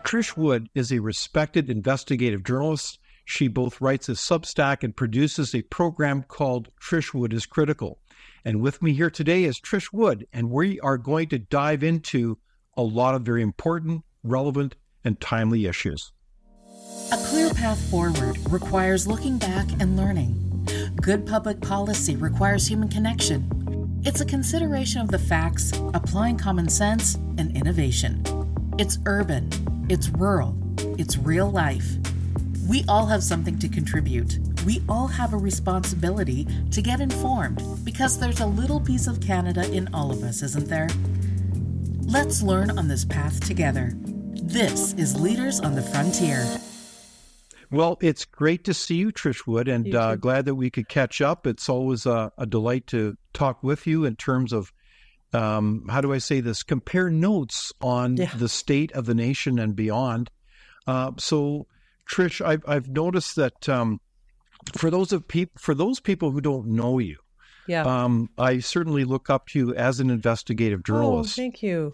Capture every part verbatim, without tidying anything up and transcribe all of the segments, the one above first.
Trish Wood is a respected investigative journalist. She both writes a Substack and produces a program called Trish Wood is Critical. And with me here today is Trish Wood, and we are going to dive into a lot of very important, relevant, and timely issues. A clear path forward requires looking back and learning. Good public policy requires human connection. It's a consideration of the facts, applying common sense and innovation. It's urban, it's rural, it's real life. We all have something to contribute. We all have a responsibility to get informed because there's a little piece of Canada in all of us, isn't there? Let's learn on this path together. This is Leaders on the Frontier. Well, it's great to see you, Trish Wood, and uh, glad that we could catch up. It's always a, a delight to talk with you in terms of, um, how do I say this, compare notes on yeah. the state of the nation and beyond. Uh, so, Trish, I've, I've noticed that um, for those of peop- for those people who don't know you, yeah. um, I certainly look up to you as an investigative journalist. Oh, thank you.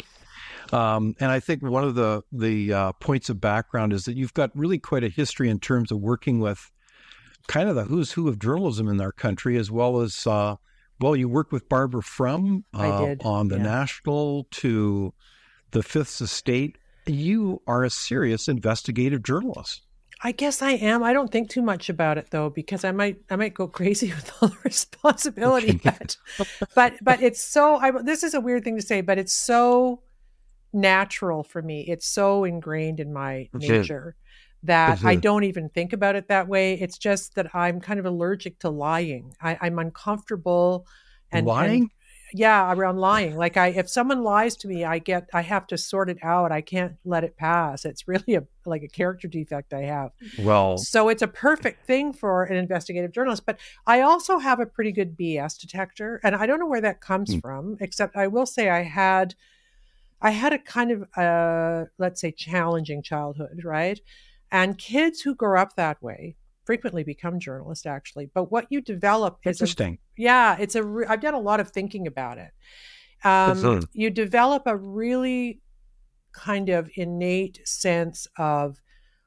Um, and I think one of the the uh, points of background is that you've got really quite a history in terms of working with kind of the who's who of journalism in our country, as well as, uh, well, you worked with Barbara Frum uh, I did. on the yeah. National to the Fifth Estate. You are a serious investigative journalist. I guess I am. I don't think too much about it though, because I might I might go crazy with all the responsibility. but, but but it's so. I, this is a weird thing to say, but it's so natural for me. It's so ingrained in my nature that I don't even think about it that way. It's just that I'm kind of allergic to lying. I, I'm uncomfortable and lying. And, yeah, around lying. Like I, if someone lies to me, I get, I have to sort it out. I can't let it pass. It's really a like a character defect I have. Well, so it's a perfect thing for an investigative journalist. But I also have a pretty good B S detector, and I don't know where that comes hmm. from. Except I will say I had, I had a kind of, uh, let's say, challenging childhood, right? And kids who grow up that way frequently become journalists, actually. But what you develop is interesting. A, yeah, it's a. Re- I've done a lot of thinking about it. Um, you develop a really kind of innate sense of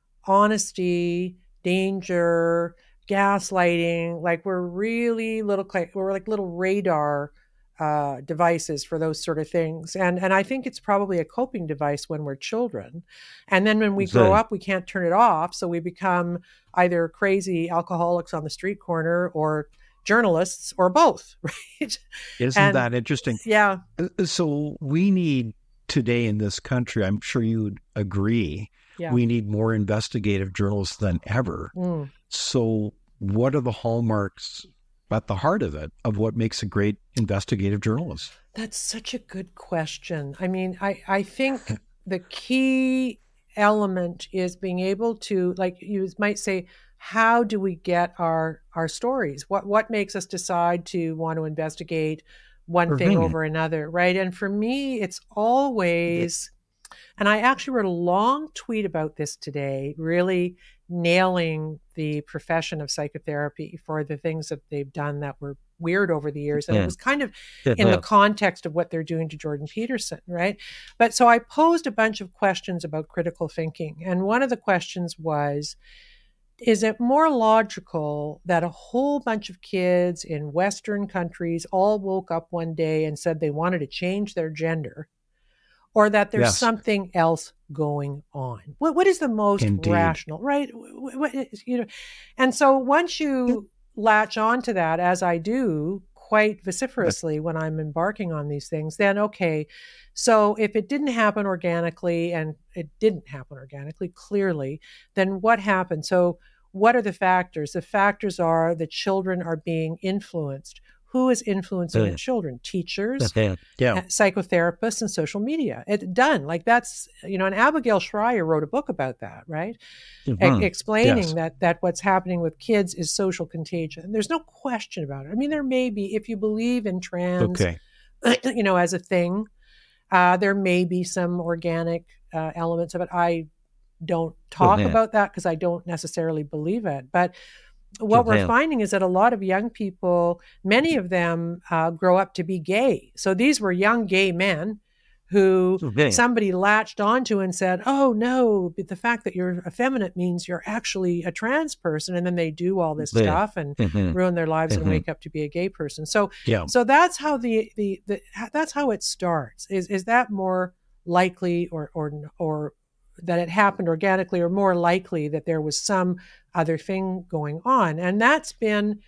honesty, danger, gaslighting. Like we're really little. We're like little radar uh, devices for those sort of things. And and I think it's probably a coping device when we're children. And then when we so, grow up, we can't turn it off. So we become either crazy alcoholics on the street corner or journalists or both, right? Isn't and, that interesting? Yeah. So we need today in this country, I'm sure you would agree, yeah. we need more investigative journalists than ever. Mm. So what are the hallmarks at the heart of it, of what makes a great investigative journalist? That's such a good question. I mean, I, I think the key element is being able to, like you might say, how do we get our our stories? What what makes us decide to want to investigate one or thing thing. over another, right? And for me, it's always, and I actually wrote a long tweet about this today, really nailing the profession of psychotherapy for the things that they've done that were weird over the years. And yeah. it was kind of yeah. in the context of what they're doing to Jordan Peterson, right? But so I posed a bunch of questions about critical thinking. And one of the questions was, is it more logical that a whole bunch of kids in Western countries all woke up one day and said they wanted to change their gender, or that there's yes. something else going on? What what is the most Indeed. rational, right? What, what, you know, and so once you latch on to that, as I do quite vociferously when I'm embarking on these things, then okay, so if it didn't happen organically, and it didn't happen organically, clearly, then what happened? So what are the factors? The factors are the children are being influenced. Who is influencing yeah. the children? Teachers, yeah. Yeah. psychotherapists, and social media. It done. Like that's, you know, and Abigail Schreier wrote a book about that, right? Mm-hmm. E- explaining yes. that that what's happening with kids is social contagion. There's no question about it. I mean, there may be, if you believe in trans, okay. you know, as a thing, uh, there may be some organic uh, elements of it. I don't talk yeah. about that because I don't necessarily believe it. But what we're yeah. finding is that a lot of young people, many of them uh, grow up to be gay. So these were young gay men who Okay. somebody latched onto and said, oh no, but the fact that you're effeminate means you're actually a trans person. And then they do all this Yeah. stuff and Mhm. ruin their lives Mhm. and wake up to be a gay person. So, Yeah. so that's how the, the, the, that's how it starts. Is, is that more likely or, or, or that it happened organically, or more likely that there was some other thing going on? And that's been,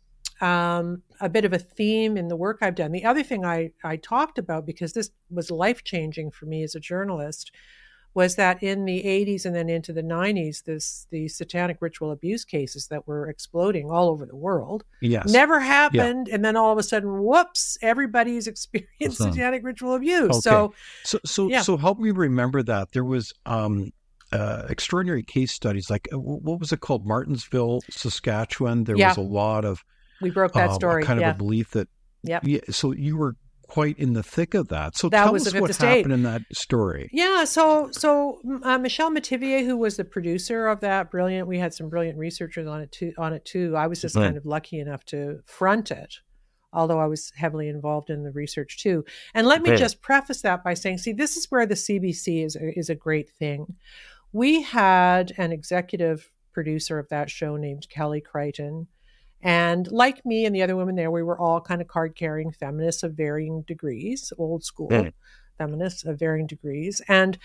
Um, a bit of a theme in the work I've done. The other thing I, I talked about, because this was life-changing for me as a journalist, was that in the eighties and then into the nineties, this the satanic ritual abuse cases that were exploding all over the world Yes. never happened. Yeah. And then all of a sudden, whoops, everybody's experienced Awesome. satanic ritual abuse. Okay. So, so, so, yeah. so help me remember that there was um, uh, extraordinary case studies. Like, uh, what was it called? Martinsville, Saskatchewan. There Yeah. was a lot of We broke that uh, story. kind yeah. of a belief that. Yep. Yeah. So you were quite in the thick of that. So That tell was us the what Fifth Estate. happened in that story. Yeah, so so uh, Michelle Metivier, who was the producer of that, brilliant. We had some brilliant researchers on it too. On it too. I was just Right. kind of lucky enough to front it, although I was heavily involved in the research too. And let me Right. just preface that by saying, see, this is where the C B C is a, is a great thing. We had an executive producer of that show named Kelly Crichton. And like me and the other women there, we were all kind of card-carrying feminists of varying degrees, old school Right. feminists of varying degrees, and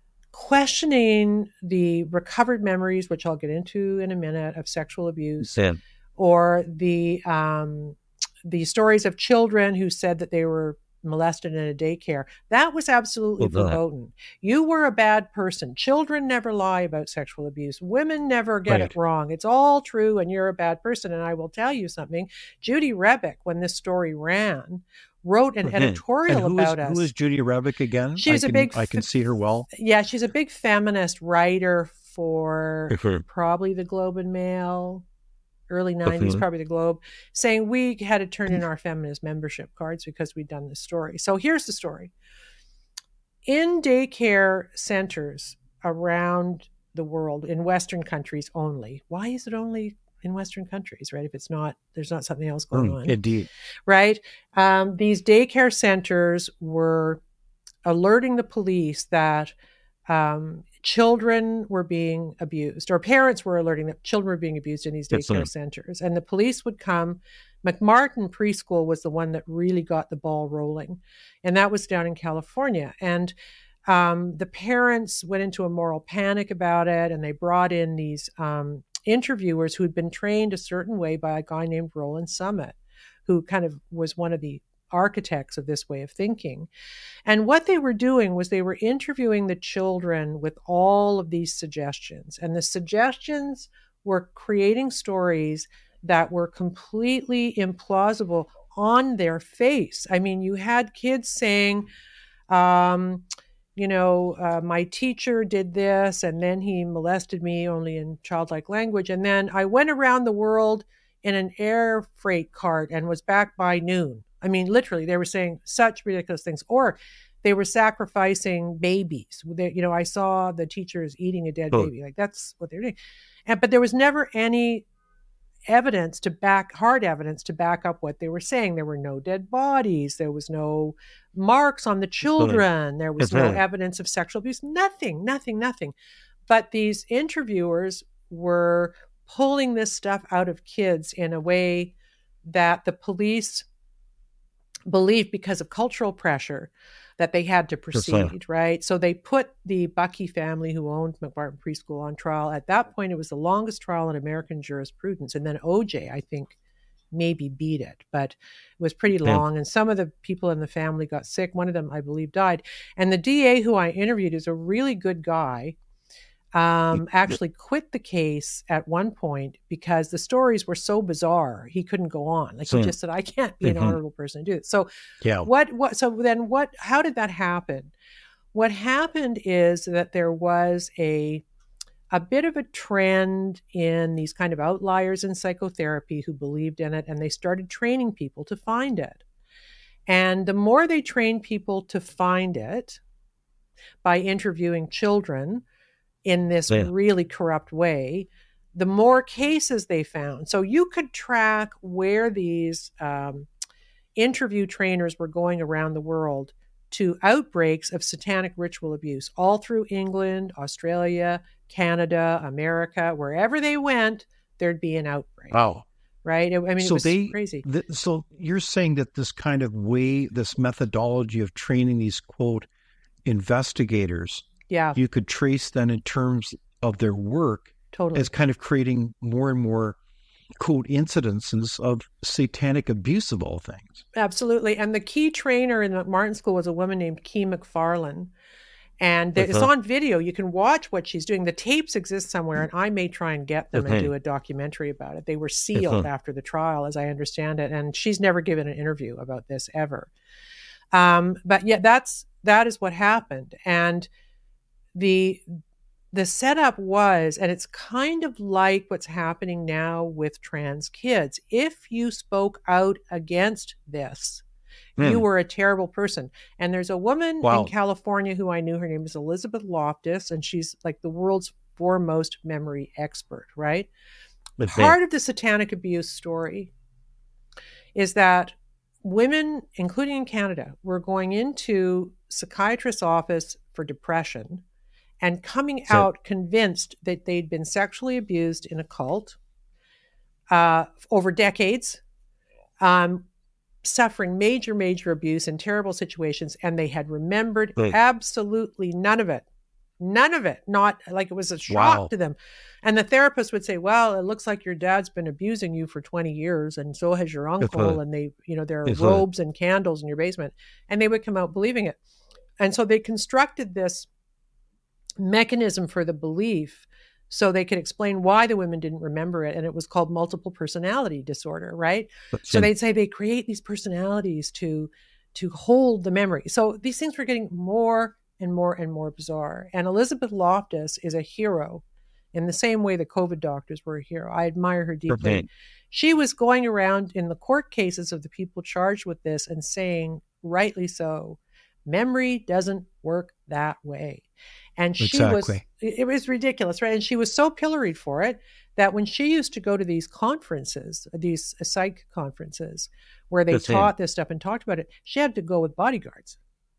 questioning the recovered memories, which I'll get into in a minute, of sexual abuse, Yeah. or the um, the stories of children who said that they were molested in a daycare. That was absolutely Oh, God. verboten. You were a bad person. Children never lie about sexual abuse. Women never get Right. it wrong. It's all true, and you're a bad person. And I will tell you something. Judy Rebick, when this story ran, wrote an Mhm. editorial And who about is, us. who is Judy Rebick again? She was I a can, big I can f- see her well. Yeah, she's a big feminist writer for Mhm. probably the Globe and Mail, early nineties, Mhm. probably the Globe, saying we had to turn in our feminist membership cards because we'd done this story. So here's the story. In daycare centers around the world, in Western countries only, why is it only in Western countries, right? If it's not, there's not something else going Mm, on. indeed. Right? Um, these daycare centers were alerting the police that um, children were being abused, or parents were alerting that children were being abused in these Yes, daycare ma'am. centers. And the police would come. McMartin Preschool was the one that really got the ball rolling. And that was down in California. And um, the parents went into a moral panic about it, and they brought in these um, interviewers who had been trained a certain way by a guy named Roland Summit, who kind of was one of the architects of this way of thinking. And what they were doing was they were interviewing the children with all of these suggestions. And the suggestions were creating stories that were completely implausible on their face. I mean, you had kids saying, um, you know, uh, my teacher did this, and then he molested me, only in childlike language. And then I went around the world in an air freight cart and was back by noon. I mean, literally, they were saying such ridiculous things. Or they were sacrificing babies. They, you know, I saw the teachers eating a dead Oh. baby. Like, that's what they're doing. And, but there was never any evidence to back, hard evidence to back up what they were saying. There were no dead bodies. There was no marks on the children. There was no Okay. evidence of sexual abuse. Nothing, nothing, nothing. But these interviewers were pulling this stuff out of kids in a way that the police believed, because of cultural pressure, that they had to proceed, right? So they put the Bucky family, who owned McMartin Preschool, on trial. At that point, it was the longest trial in American jurisprudence. And then O J, I think, maybe beat it, but it was pretty long. And some of the people in the family got sick. One of them, I believe, died. And the D A who I interviewed is a really good guy. Um, actually quit the case at one point because the stories were so bizarre he couldn't go on. Like, So- he just said, "I can't be an Mhm. honorable person to do it." So Yeah. what? What? So then, what? How did that happen? What happened is that there was a a bit of a trend in these kind of outliers in psychotherapy who believed in it, and they started training people to find it. And the more they trained people to find it by interviewing children in this Yeah. really corrupt way, the more cases they found. So you could track where these um, interview trainers were going around the world to outbreaks of satanic ritual abuse all through England, Australia, Canada, America. Wherever they went, there'd be an outbreak. Wow. Right? I mean, so it was they, crazy. Th- so you're saying that this kind of way, this methodology of training these, quote, investigators, yeah, you could trace then in terms of their work totally as kind of creating more and more, quote, incidences of satanic abuse of all things. Absolutely. And the key trainer in the Martin School was a woman named Kee McFarlane. And there, uh-huh. it's on video. You can watch what she's doing. The tapes exist somewhere, and I may try and get them uh-huh. and do a documentary about it. They were sealed uh-huh. after the trial, as I understand it. And she's never given an interview about this ever. Um, but yeah, that's that is what happened. And the the setup was, and it's kind of like what's happening now with trans kids. If you spoke out against this, mm. you were a terrible person. And there's a woman wow. in California who I knew. Her name is Elizabeth Loftus, and she's like the world's foremost memory expert, right? But part they- of the satanic abuse story is that women, including in Canada, were going into psychiatrist's office for depression and coming so, out convinced that they'd been sexually abused in a cult uh, over decades, um, suffering major, major abuse in terrible situations, and they had remembered right. absolutely none of it. None of it. Not like it was a shock wow. to them. And the therapist would say, well, it looks like your dad's been abusing you for twenty years, and so has your uncle, and they, you know, there are robes and candles in your basement. And they would come out believing it. And so they constructed this mechanism for the belief so they could explain why the women didn't remember it. And it was called multiple personality disorder, right? That's so in- they'd say they create these personalities to to hold the memory. So these things were getting more and more and more bizarre. And Elizabeth Loftus is a hero in the same way the COVID doctors were a hero. I admire her deeply. Okay. She was going around in the court cases of the people charged with this and saying, rightly so, memory doesn't work that way. And she exactly. was, it was ridiculous, right? And she was so pilloried for it that when she used to go to these conferences, these psych conferences, where they That's taught it. this stuff and talked about it, she had to go with bodyguards,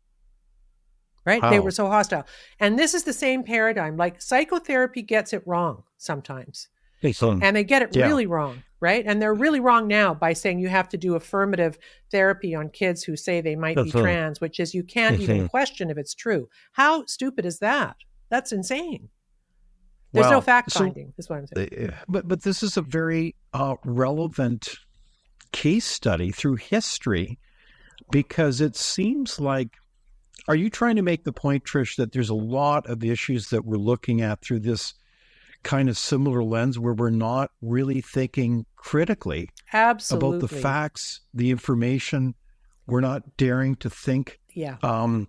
right? How? They were so hostile. And this is the same paradigm. Like psychotherapy gets it wrong sometimes. And they get it yeah. really wrong, right? And they're really wrong now by saying you have to do affirmative therapy on kids who say they might That's be right. trans, which is you can't That's even right. question if it's true. How stupid is that? That's insane. There's well, no fact finding, so, is what I'm saying. But, but this is a very uh, relevant case study through history, because it seems like, are you trying to make the point, Trish, that there's a lot of issues that we're looking at through this kind of similar lens where we're not really thinking critically Absolutely. about the facts, the information. We're not daring to think yeah. um,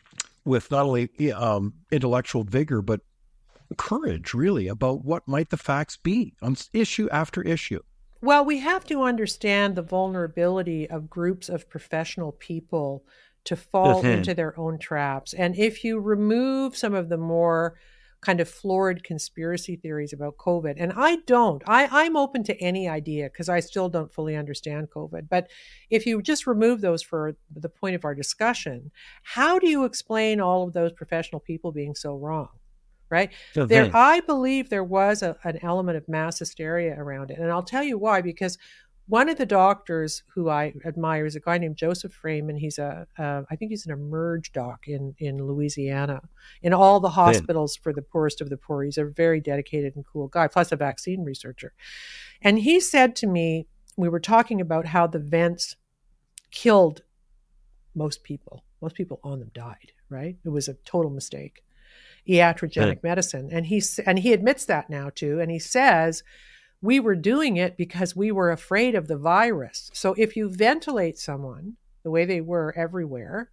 with not only um, intellectual vigor, but courage, really, about what might the facts be on issue after issue. Well, we have to understand the vulnerability of groups of professional people to fall mm-hmm. into their own traps. And if you remove some of the more kind of florid conspiracy theories about COVID. And I don't, I, I'm open to any idea because I still don't fully understand COVID. But if you just remove those for the point of our discussion, how do you explain all of those professional people being so wrong? Right? Okay. There, I believe there was a, an element of mass hysteria around it. And I'll tell you why, because one of the doctors who I admire is a guy named Joseph Freeman. He's a, uh, I think he's an emerge doc in, in Louisiana, in all the hospitals for the poorest of the poor. He's a very dedicated and cool guy, plus a vaccine researcher. And he said to me, we were talking about how the vents killed most people. Most people on them died, right? It was a total mistake. Iatrogenic yeah. medicine. And he, and he admits that now too. And he says, we were doing it because we were afraid of the virus. So if you ventilate someone the way they were everywhere,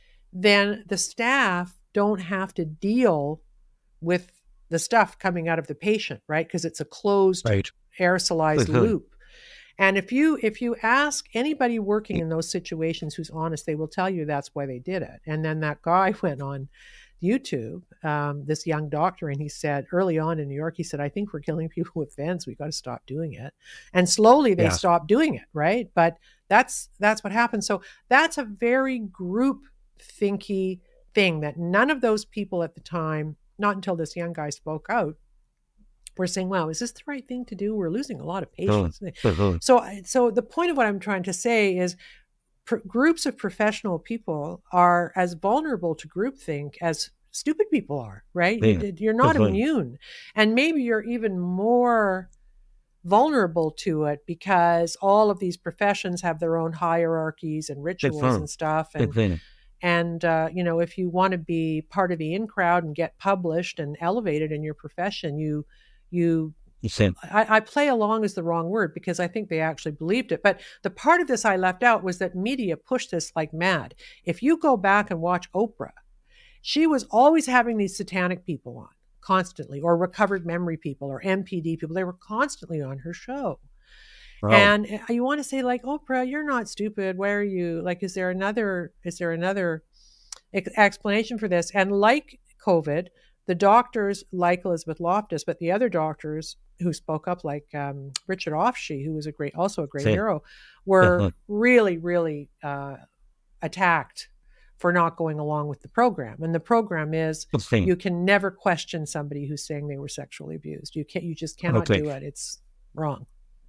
then the staff don't have to deal with the stuff coming out of the patient, right? Because it's a closed, right. aerosolized loop. And if you if you ask anybody working in those situations who's honest, they will tell you that's why they did it. And then that guy went on YouTube, um, this young doctor, and he said early on in New York, he said, I think we're killing people with vents. We've got to stop doing it. And slowly they yeah. stopped doing it, right? But that's that's what happened. So that's a very group thinky thing that none of those people at the time, not until this young guy spoke out, were saying, wow, is this the right thing to do? We're losing a lot of patients. Uh-huh. So, so the point of what I'm trying to say is pr- groups of professional people are as vulnerable to groupthink as stupid people are, right? Yeah. You're not uh-huh. immune. And maybe you're even more vulnerable to it because all of these professions have their own hierarchies and rituals uh-huh. and stuff. And, uh-huh. and uh, you know, if you want to be part of the in crowd and get published and elevated in your profession, you You, I, I play along is the wrong word because I think they actually believed it. But the part of this I left out was that media pushed this like mad. If you go back and watch Oprah, she was always having these satanic people on constantly, or recovered memory people, or M P D people. They were constantly on her show. Oh. And you want to say like, Oprah, you're not stupid. Why are you like, is there another, is there another ex- explanation for this? And like COVID, the doctors like Elizabeth Loftus, but the other doctors who spoke up, like um, Richard Offshee, who was a great, also a great See. hero, were yeah. really, really uh, attacked for not going along with the program. And the program is you can never question somebody who's saying they were sexually abused. You can't. You just cannot okay. do it. It's wrong.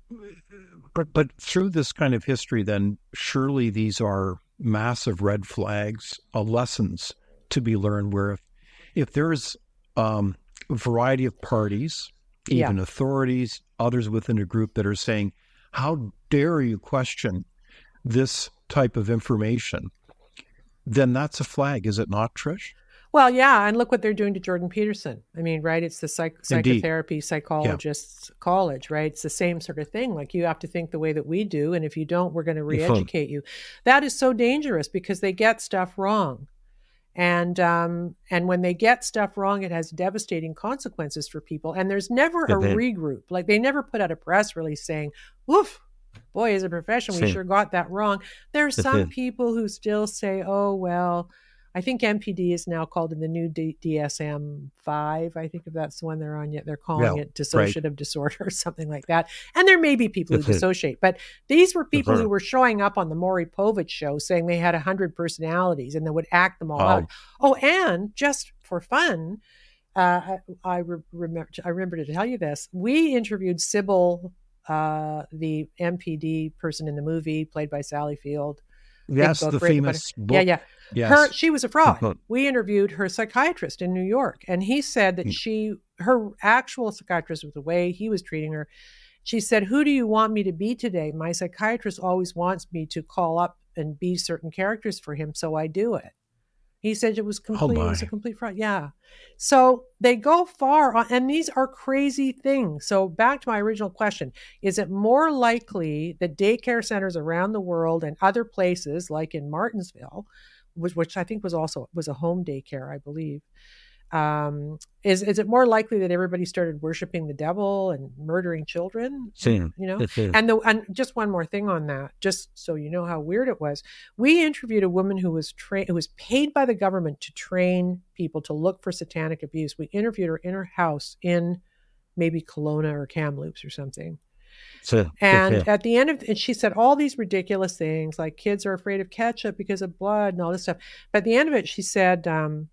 But but through this kind of history, then surely these are massive red flags, uh, lessons to be learned. Where if, if there's Um, a variety of parties, even yeah. authorities, others within a group that are saying, how dare you question this type of information, then that's a flag, is it not, Trish? Well, yeah, and look what they're doing to Jordan Peterson. I mean, right, it's the psych- psychotherapy psychologists' yeah. college, right? It's the same sort of thing. Like, you have to think the way that we do, and if you don't, we're going to re-educate you. That is so dangerous because they get stuff wrong. And um, and when they get stuff wrong, it has devastating consequences for people. And there's never a mm-hmm. regroup. Like, they never put out a press release saying, oof, boy, as a profession, we Same. sure got that wrong. There are some mm-hmm. people who still say, oh, well, I think M P D is now called in the new D- DSM five. I think if that's the one they're on yet, they're calling yeah, it dissociative right. disorder or something like that. And there may be people who dissociate, but these were people who were showing up on the Maury Povich show saying they had a hundred personalities and they would act them all oh. out. Oh, and just for fun, uh, I, I re- remember I remember to tell you this. We interviewed Sybil, uh, the M P D person in the movie, played by Sally Field. Yes, book, the famous book. Yeah, yeah. Yes. Her, she was a fraud. We interviewed her psychiatrist in New York, and he said that she, her actual psychiatrist was the way he was treating her. She said, who do you want me to be today? My psychiatrist always wants me to call up and be certain characters for him, so I do it. He said it was complete, oh it was a complete fraud. Yeah. So they go far on, and these are crazy things. So back to my original question, is it more likely that daycare centers around the world and other places like in Martinsville, which, which I think was also was a home daycare, I believe, um, is, is it more likely that everybody started worshiping the devil and murdering children? Same. You know, and the, and just one more thing on that, just so you know how weird it was. We interviewed a woman who was trained, who was paid by the government to train people to look for satanic abuse. We interviewed her in her house in maybe Kelowna or Kamloops or something. So, and yeah. at the end of, and she said all these ridiculous things like kids are afraid of ketchup because of blood and all this stuff. But at the end of it, she said, um,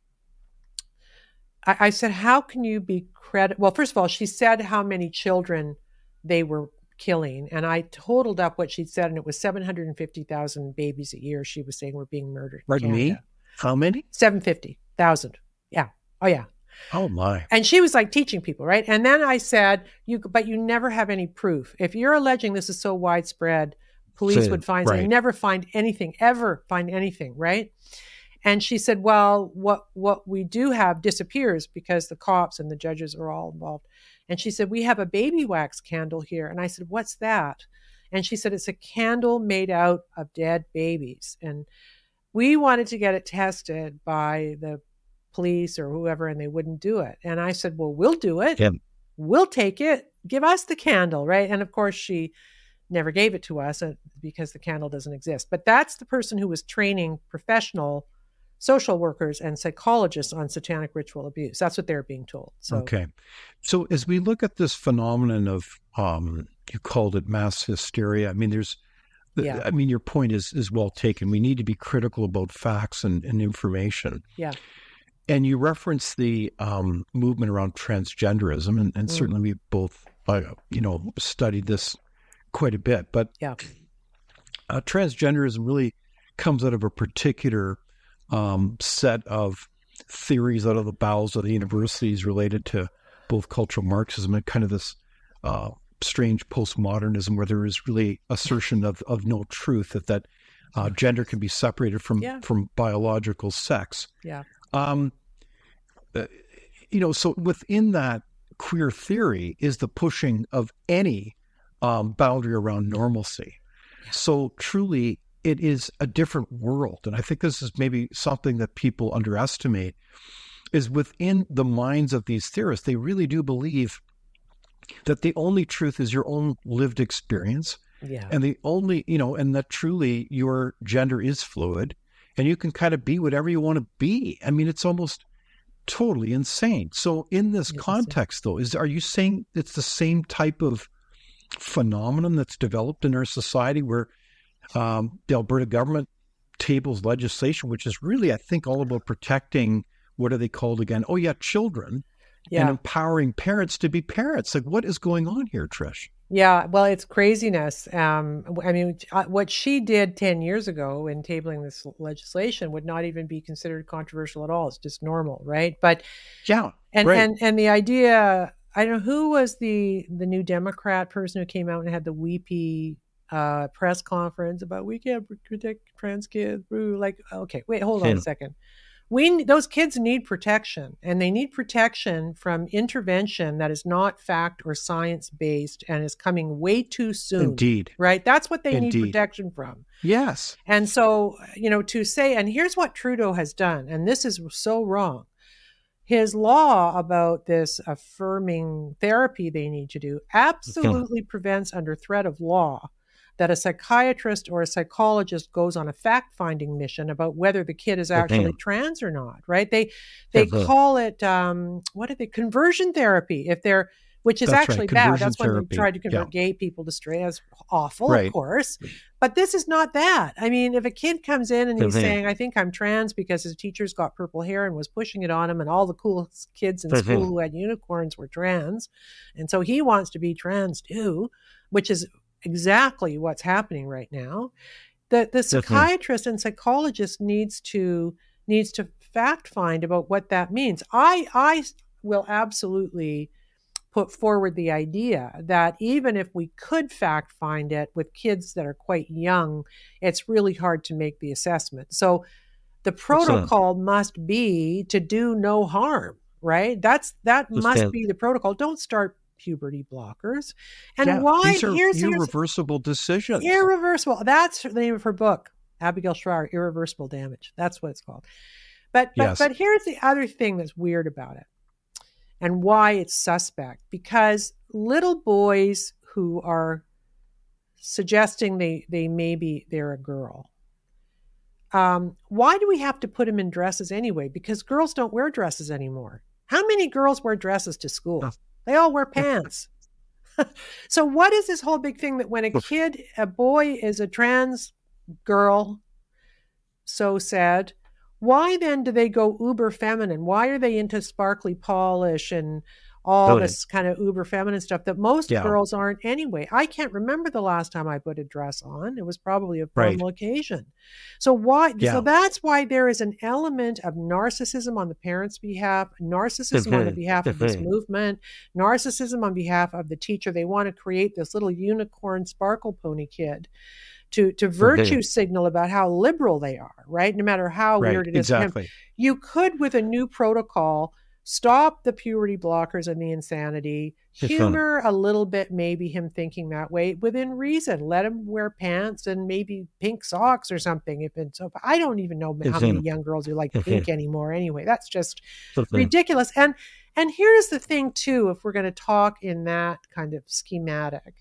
I said, how can you be credit? Well, first of all, she said how many children they were killing. And I totaled up what she'd said, and it was seven hundred fifty thousand babies a year, she was saying, were being murdered. Pardon me? How many? seven hundred fifty thousand. Yeah. Oh, yeah. Oh, my. And she was like teaching people, right? And then I said, "You, but you never have any proof. If you're alleging this is so widespread, police so, would find, right. so never find anything, ever find anything, right?" And she said, well, what what we do have disappears because the cops and the judges are all involved. And she said, we have a baby wax candle here. And I said, what's that? And she said, it's a candle made out of dead babies. And we wanted to get it tested by the police or whoever, and they wouldn't do it. And I said, well, we'll do it. Yeah. We'll take it. Give us the candle, right? And of course, she never gave it to us because the candle doesn't exist. But that's the person who was training professional social workers and psychologists on satanic ritual abuse. That's what they're being told. So. Okay. So as we look at this phenomenon of, um, you called it mass hysteria, I mean, there's Yeah. I mean, your point is is well taken. We need to be critical about facts and, and information. Yeah. And you reference the um, movement around transgenderism, and, and mm. certainly we both, uh, you know, studied this quite a bit. But yeah. uh, transgenderism really comes out of a particular um, set of theories out of the bowels of the universities related to both cultural Marxism and kind of this uh, strange postmodernism, where there is really assertion of, of no truth, that that uh, gender can be separated from yeah. from biological sex. Yeah. Um, uh, you know, so within that queer theory is the pushing of any um, boundary around normalcy. Yeah. So truly, it is a different world. And I think this is maybe something that people underestimate, is within the minds of these theorists, they really do believe that the only truth is your own lived experience. Yeah. And the only, you know, and that truly your gender is fluid and you can kind of be whatever you want to be. I mean, it's almost totally insane. So in this yes, context, though, is are you saying it's the same type of phenomenon that's developed in our society where um, the Alberta government tables legislation, which is really, I think, all about protecting, what are they called again? Oh, yeah, children, yeah. and empowering parents to be parents. Like, what is going on here, Trish? Yeah, well, it's craziness. Um, I mean, what she did ten years ago in tabling this legislation would not even be considered controversial at all. It's just normal, right? But yeah, and right. and and the idea, I don't know who was the the New Democrat person who came out and had the weepy uh, press conference about we can't protect trans kids. Like, okay, wait, hold on yeah. a second. We those kids need protection, and they need protection from intervention that is not fact or science based and is coming way too soon. Indeed. Right? That's what they Indeed. need protection from. Yes. And so, you know, to say, and here's what Trudeau has done, and this is so wrong. His law about this affirming therapy they need to do absolutely yeah. prevents, under threat of law, that a psychiatrist or a psychologist goes on a fact-finding mission about whether the kid is actually mm-hmm. trans or not, right? They they mm-hmm. call it, um, what are they, conversion therapy, if they're, which is That's actually right. bad. That's when therapy. they tried to convert yeah. gay people to straight. That's awful, right. of course. But this is not that. I mean, if a kid comes in and he's mm-hmm. saying, I think I'm trans because his teacher's got purple hair and was pushing it on him, and all the cool kids in mm-hmm. school who had unicorns were trans, and so he wants to be trans too, which is exactly what's happening right now. The the psychiatrist and psychologist needs to needs to fact find about what that means. I I will absolutely put forward the idea that even if we could fact find it with kids that are quite young, it's really hard to make the assessment. So the protocol Excellent. must be to do no harm, right? That's that Excellent. must be the protocol. Don't start puberty blockers. And yeah, why? These are here's irreversible here's, decisions. Irreversible. That's the name of her book, Abigail Shrier, Irreversible Damage. That's what it's called. But but, yes. but here's the other thing that's weird about it and why it's suspect. Because little boys who are suggesting they, they maybe they're a girl, um, why do we have to put them in dresses anyway? Because girls don't wear dresses anymore. How many girls wear dresses to school? Oh. They all wear pants. So what is this whole big thing that when a kid, a boy is a trans girl, so sad, why then do they go uber feminine? Why are they into sparkly polish and all totally. this kind of uber feminine stuff that most yeah. girls aren't anyway? I can't remember the last time I put a dress on. It was probably a formal right. occasion. So why? Yeah. So that's why there is an element of narcissism on the parents' behalf, narcissism on the behalf of this movement, narcissism on behalf of the teacher. They want to create this little unicorn sparkle pony kid to to virtue signal about how liberal they are, right? No matter how right. weird it is exactly. for him. You could, with a new protocol, stop the puberty blockers and the insanity, it's humor fun. a little bit, maybe him thinking that way within reason. Let him wear pants and maybe pink socks or something. If it's, so I don't even know how many young girls who like pink anymore anyway. That's just ridiculous. And and here's the thing too, if we're going to talk in that kind of schematic,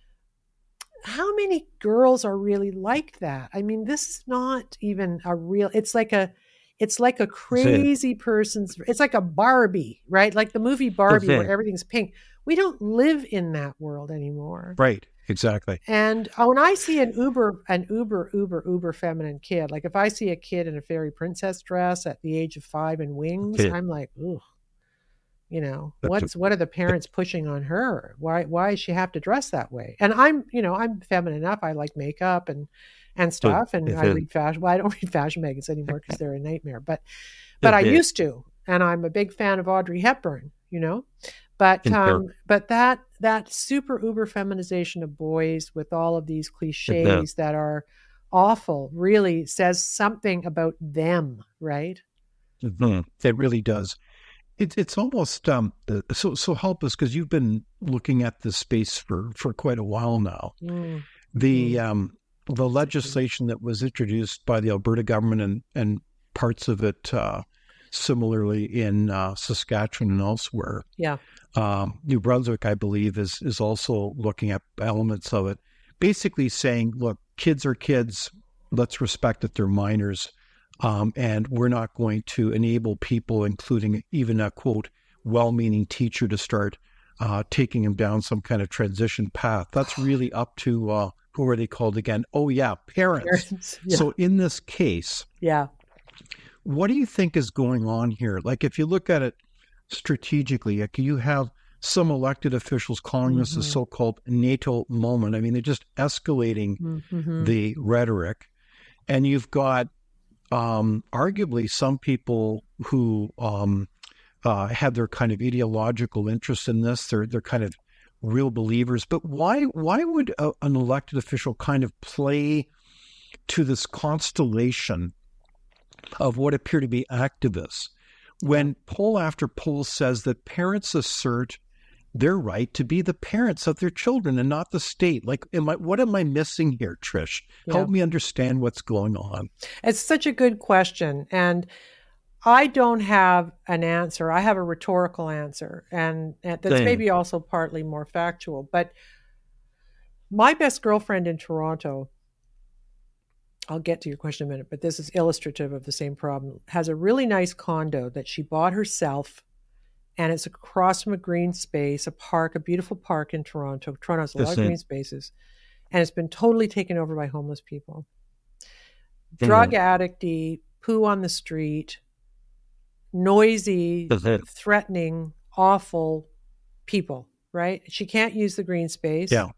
how many girls are really like that? I mean, this is not even a real, it's like a, It's like a crazy person's, it's like a Barbie, right? Like the movie Barbie where everything's pink. We don't live in that world anymore. Right. exactly. And uh, when I see an uber, an uber, uber, uber feminine kid, like if I see a kid in a fairy princess dress at the age of five and wings, Okay. I'm like, ooh, you know, That's what's a- what are the parents pushing on her? Why why does she have to dress that way? And I'm, you know, I'm feminine enough. I like makeup and and stuff, and I read fashion. Well, I don't read fashion magazines anymore because they're a nightmare. But but I used to, and I'm a big fan of Audrey Hepburn. You know, but um, but that that super uber feminization of boys with all of these cliches that are awful really says something about them, right? Mm-hmm. It really does. It's it's almost um so so help us, because you've been looking at this space for, for quite a while now. Mm. The Mm. um the legislation that was introduced by the Alberta government and and parts of it uh, similarly in uh, Saskatchewan and elsewhere. Yeah. Um, New Brunswick, I believe, is is also looking at elements of it, basically saying, look, kids are kids. Let's respect that they're minors. Um, and we're not going to enable people, including even a, quote, well-meaning teacher, to start uh, taking them down some kind of transition path. That's really up to, uh, who are they called again? Oh, yeah, parents. Parents, yeah. So in this case, yeah, what do you think is going on here? Like, if you look at it strategically, like you have some elected officials calling mm-hmm. this a so-called NATO moment. I mean, they're just escalating mm-hmm. the rhetoric. And you've got Um, arguably some people who um, uh, have their kind of ideological interest in this. They're they're kind of real believers. But why why would a, an elected official kind of play to this constellation of what appear to be activists when poll after poll says that parents assert their right to be the parents of their children and not the state? Like, am I, what am I missing here, Trish? Yeah. Help me understand what's going on. It's such a good question. And I don't have an answer. I have a rhetorical answer. And, and that's Same. maybe also partly more factual. But my best girlfriend in Toronto, I'll get to your question in a minute, but this is illustrative of the same problem, has a really nice condo that she bought herself. And it's across from a green space, a park, a beautiful park in Toronto. Toronto has a lot of green spaces. And it's been totally taken over by homeless people. Mm-hmm. Drug addicty, poo on the street, noisy, threatening, awful people, right? She can't use the green space. Yeah.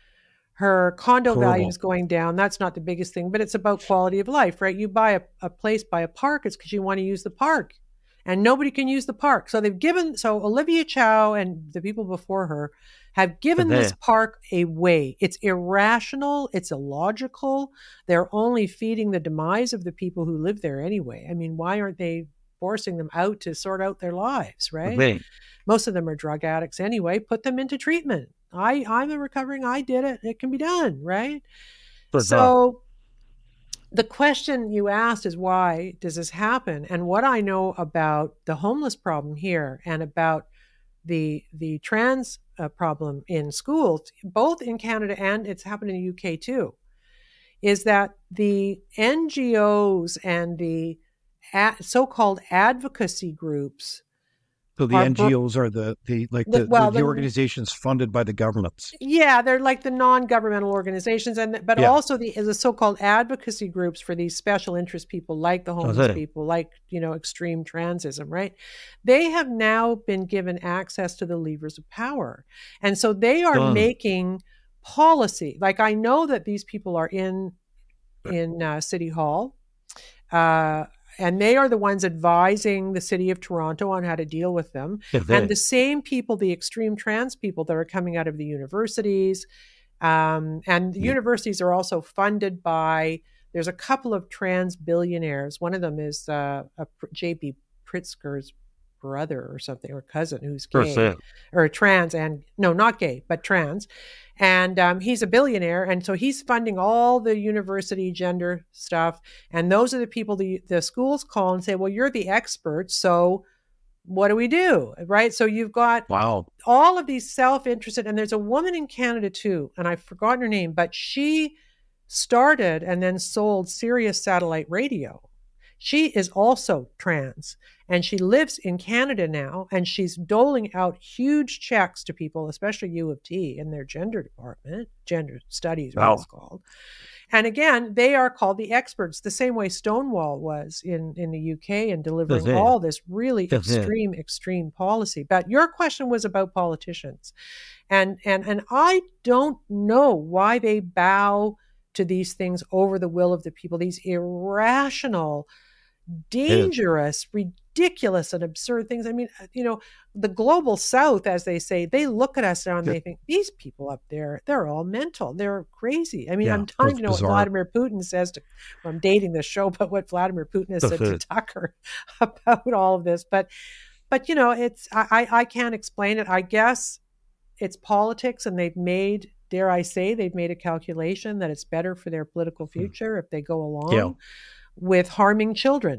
Her condo Horrible. value is going down. That's not the biggest thing, but it's about quality of life, right? You buy a, a place by a park, it's because you want to use the park. And nobody can use the park. So they've given, so Olivia Chow and the people before her have given this park away. It's irrational. It's illogical. They're only feeding the demise of the people who live there anyway. I mean, why aren't they forcing them out to sort out their lives, right? Okay. Most of them are drug addicts anyway. Put them into treatment. I, I'm a recovering, I did it. It can be done, right? But so... the question you asked is, why does this happen? And what I know about the homeless problem here and about the the trans uh, problem in schools, both in Canada and it's happened in the U K too, is that the N G Os and the ad, so-called advocacy groups. So the N G Os are the, the like the, the, well, the, the organizations funded by the governments. Yeah, they're like the non-governmental organizations, and but yeah. also the, the so-called advocacy groups for these special interest people, like the homeless people, like, you know, extreme transism, right? They have now been given access to the levers of power. And so they are Done. making policy. Like, I know that these people are in, in uh, City Hall, uh, and they are the ones advising the city of Toronto on how to deal with them. Yeah, and the same people, the extreme trans people that are coming out of the universities. Um, and the yeah. universities are also funded by, there's a couple of trans billionaires. One of them is uh, a J B Pritzker's brother or something, or cousin, who's gay or trans and no, not gay, but trans. And um, he's a billionaire. And so he's funding all the university gender stuff. And those are the people the, the schools call and say, well, you're the experts. So what do we do? Right. So you've got wow. all of these self-interested, and there's a woman in Canada too, and I've forgotten her name, but she started and then sold Sirius satellite radio. She is also trans, and she lives in Canada now, and she's doling out huge checks to people, especially U of T in their gender department, gender studies, what Wow. it's called. And again, they are called the experts, the same way Stonewall was in, in the U K in delivering That's it. all this really That's it. extreme, extreme policy. But your question was about politicians. And, and, and I don't know why they bow to these things over the will of the people, these irrational, dangerous, ridiculous, and absurd things. I mean, you know, the global South, as they say, they look at us now and they think, these people up there, they're all mental. They're crazy. I mean, Yeah, I'm dying it's to know what bizarre. Vladimir Putin says to, well, I'm dating this show, but what Vladimir Putin has said to Tucker about all of this. But, but, you know, it's, I, I can't explain it. I guess it's politics, and they've made, dare I say, they've made a calculation that it's better for their political future if they go along Yeah. with harming children,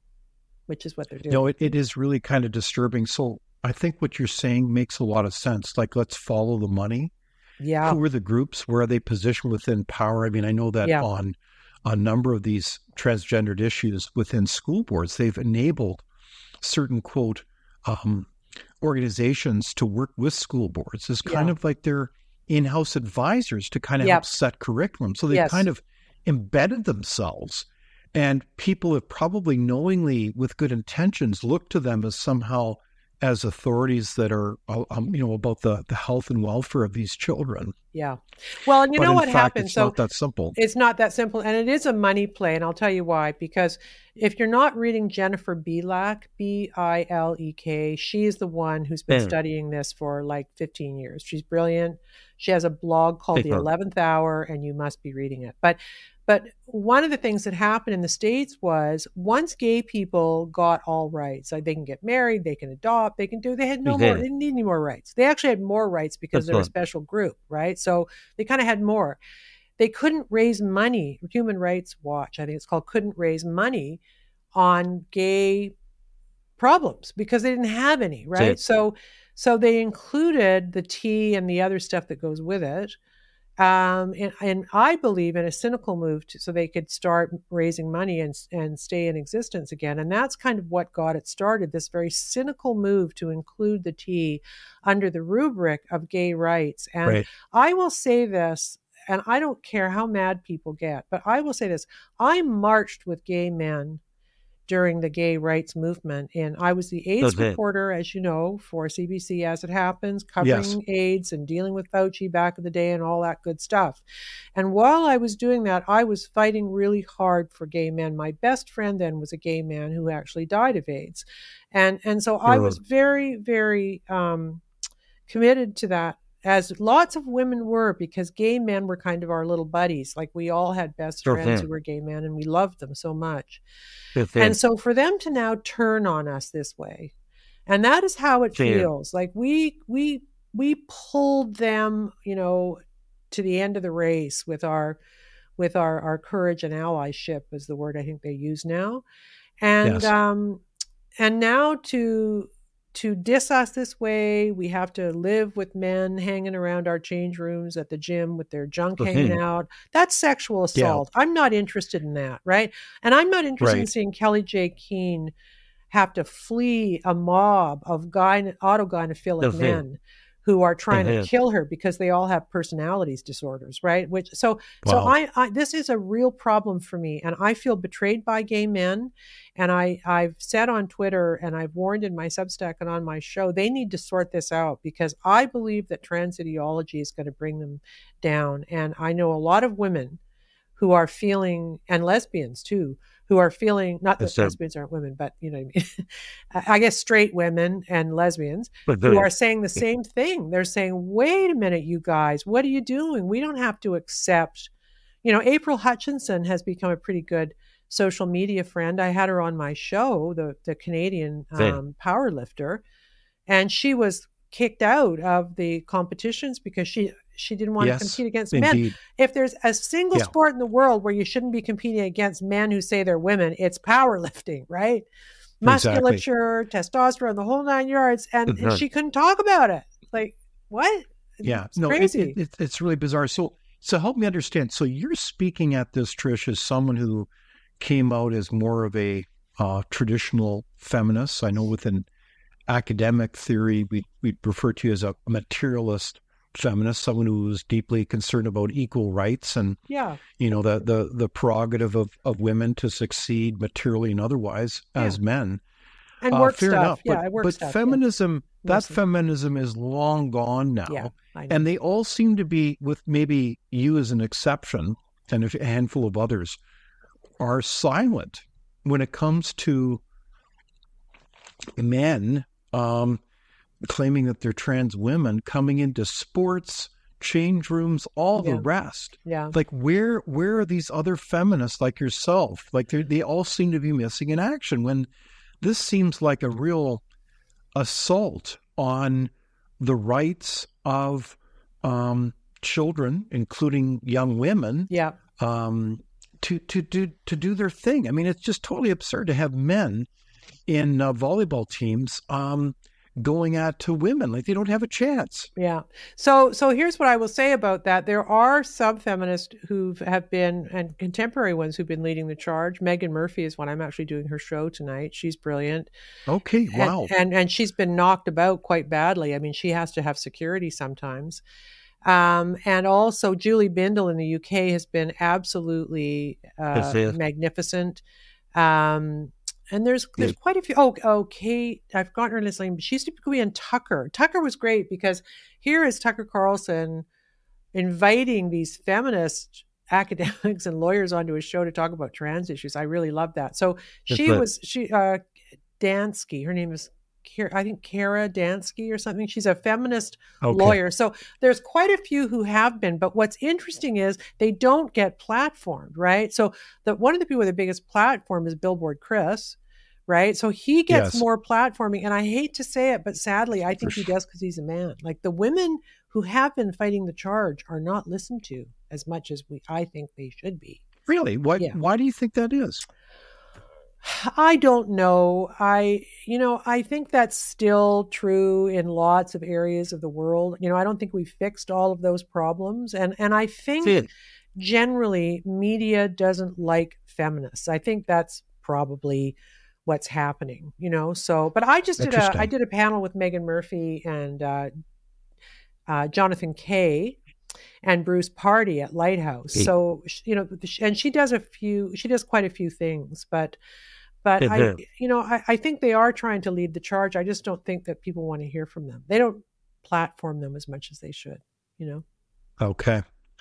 which is what they're doing. No, it, it is really kind of disturbing. So I think what you're saying makes a lot of sense. Like, let's follow the money. Yeah. Who are the groups? Where are they positioned within power? I mean, I know that Yeah. on a number of these transgendered issues within school boards, they've enabled certain, quote, um, organizations to work with school boards as kind Yeah. of like their in-house advisors to kind of Yep. help set curriculum. So they've Yes. kind of embedded themselves, and people have probably knowingly, with good intentions, looked to them as somehow as authorities that are, um, you know, about the, the health and welfare of these children. Yeah. Well, and you But know in what fact, happens? it's So not that simple. it's not that simple. And it is a money play. And I'll tell you why. Because if you're not reading Jennifer Bilek, B I L E K, she is the one who's been Yeah. studying this for like fifteen years. She's brilliant. She has a blog called Big The one. eleventh Hour, and you must be reading it. But but one of the things that happened in the States was once gay people got all rights, like they can get married, they can adopt, they can do, they had no more, Okay. they didn't need any more rights. They actually had more rights because That's they're a fine. special group, right? So they kind of had more. They couldn't raise money. Human Rights Watch, I think it's called, couldn't raise money on gay problems because they didn't have any, right? Right. So, so they included the tea and the other stuff that goes with it. Um, and, and I believe in a cynical move to, so they could start raising money and, and stay in existence again. And that's kind of what got it started, this very cynical move to include the tea under the rubric of gay rights. And Right. I will say this, and I don't care how mad people get, but I will say this. I marched with gay men during the gay rights movement. And I was the AIDS Okay. reporter, as you know, for C B C As It Happens, covering Yes. AIDS and dealing with Fauci back in the day and all that good stuff. And while I was doing that, I was fighting really hard for gay men. My best friend then was a gay man who actually died of AIDS. And, and so I was very, very um, committed to that, as lots of women were, because gay men were kind of our little buddies. Like we all had best Sure friends thing. who were gay men, and we loved them so much. Good And thing. so for them to now turn on us this way, and that is how it Yeah. feels. Like we we we pulled them, you know, to the end of the race with our with our our courage and allyship is the word I think they use now. And Yes. um and now to to diss us this way, we have to live with men hanging around our change rooms at the gym with their junk Mhm. hanging out. That's sexual assault. I'm not interested in that, right? And I'm not interested in Right. seeing Kelly J. Keane have to flee a mob of gyne- autogynephilic Mhm. men who are trying Mhm. to kill her because they all have personalities disorders, right? Which so so Wow. I, I this is a real problem for me, and I feel betrayed by gay men. And I I've said on Twitter, and I've warned in my Substack and on my show, they need to sort this out, because I believe that trans ideology is going to bring them down. And I know a lot of women who are feeling, and lesbians too, who are feeling, not that Yes, sir. lesbians aren't women, but you know what I mean? I guess straight women and lesbians But who good. are saying the same thing. They're saying, wait a minute, you guys, what are you doing? We don't have to accept, you know, April Hutchinson has become a pretty good social media friend. I had her on my show, the, the Canadian Fair. um, power lifter, and she was kicked out of the competitions because she, she didn't want Yes, to compete against men. indeed. If there's a single Yeah. sport in the world where you shouldn't be competing against men who say they're women, it's powerlifting, right? Exactly. Musculature, testosterone, the whole nine yards. And, and Mhm. she couldn't talk about it. Like, what? Yeah, It's no, it, crazy. it, it, it's really bizarre. So, so help me understand. So you're speaking at this, Trish, as someone who came out as more of a uh, traditional feminist. I know within academic theory, we we refer to you as a materialist feminist, someone who was deeply concerned about equal rights and, yeah. you know, the the the prerogative of, of women to succeed materially and otherwise yeah. as men. And work uh, fair stuff. enough. Yeah, but, work but stuff. feminism, yeah. that feminism is long gone now. Yeah, I know. And they all seem to be, with maybe you as an exception and a handful of others, are silent when it comes to men um, claiming that they're trans women coming into sports, change rooms, all yeah. the rest. Yeah. Like, where where are these other feminists like yourself? Like, they all seem to be missing in action when this seems like a real assault on the rights of um, children, including young women. Yeah. Um, to to do to do their thing. I mean, it's just totally absurd to have men in uh, volleyball teams um, going at to women like they don't have a chance. Yeah. So so here's what I will say about that. There are some feminists who have been, and contemporary ones who've been leading the charge. Meghan Murphy is one. I'm actually doing her show tonight. She's brilliant. Okay. Wow. And and, and she's been knocked about quite badly. I mean, she has to have security sometimes. Um, and also Julie Bindel in the U K has been absolutely uh, magnificent. Um, and there's there's yeah. quite a few. Oh, oh, Kate, I've forgotten her last name. She used to be in Tucker. Tucker was great because here is Tucker Carlson inviting these feminist academics and lawyers onto his show to talk about trans issues. I really love that. So she That's was, she, uh, Dansky, her name is I think Kara Dansky or something. She's a feminist okay. lawyer. So there's quite a few who have been, but what's interesting is they don't get platformed, right? So the, one of the people with the biggest platform is Billboard Chris, right? So he gets yes. more platforming. And I hate to say it, but sadly, I think he does because he's a man. Like the women who have been fighting the charge are not listened to as much as we, I think they should be. Really? What, yeah. Why do you think that is? I don't know. I, you know, I think that's still true in lots of areas of the world. You know, I don't think we've fixed all of those problems. And, and I think generally media doesn't like feminists. I think that's probably what's happening, you know? So, but I just did a, I did a panel with Meghan Murphy and uh, uh, Jonathan Kay and Bruce Pardy at Lighthouse. Hey. So, you know, and she does a few, she does quite a few things, but But I, you know, I, I think they are trying to lead the charge. I just don't think that people want to hear from them. They don't platform them as much as they should, you know? Okay.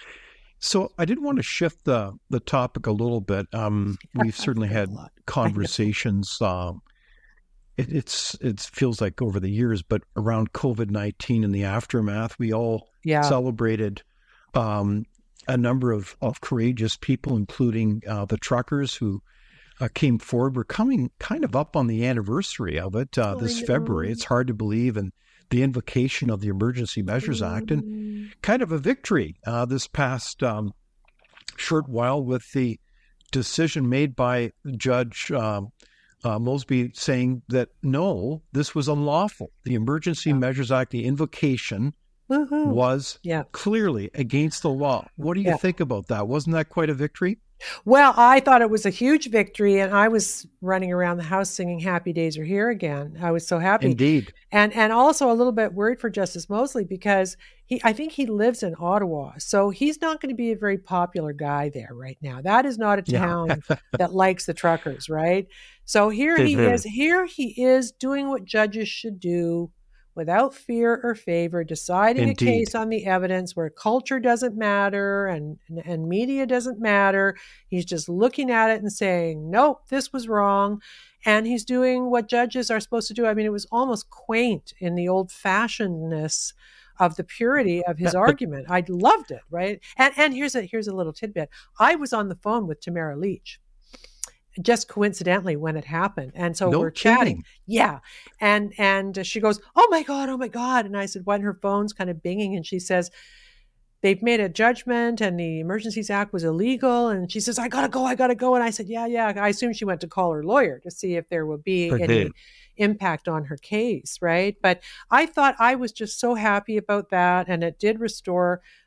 So I did want to shift the, the topic a little bit. Um, we've certainly had conversations. Um, it, it's it feels like over the years, but around COVID nineteen and the aftermath, we all yeah. celebrated um, a number of, of courageous people, including uh, the truckers who Uh, came forward. We're coming kind of up on the anniversary of it uh, this February. It's hard to believe. And the invocation of the Emergency Measures mm. Act and kind of a victory uh, this past um, short while with the decision made by Judge um, uh, Mosby saying that, no, this was unlawful. The Emergency yeah. Measures Act, the invocation Woo-hoo. was yeah. clearly against the law. What do you yeah. think about that? Wasn't that quite a victory? Well, I thought it was a huge victory, and I was running around the house singing "Happy Days Are Here Again." I was so happy. Indeed. And and also a little bit worried for Justice Mosley because he, I think he lives in Ottawa, so he's not going to be a very popular guy there right now. That is not a town yeah. that likes the truckers, right? So here he is. Here he is doing what judges should do, without fear or favor, deciding Indeed. a case on the evidence where culture doesn't matter and, and, and media doesn't matter. He's just looking at it and saying, nope, this was wrong. And he's doing what judges are supposed to do. I mean, it was almost quaint in the old-fashionedness of the purity of his argument. I loved it, right? And and here's a here's a little tidbit. I was on the phone with Tamara Lich, just coincidentally when it happened. And so no we're kidding. chatting. Yeah. And, and she goes, oh my God, oh my God. And I said, when her phone's kind of binging and she says, they've made a judgment and the Emergencies Act was illegal. And she says, I gotta go, I gotta go. And I said, yeah, yeah. I assume she went to call her lawyer to see if there would be I any did. impact on her case. Right. But I thought I was just so happy about that. And it did restore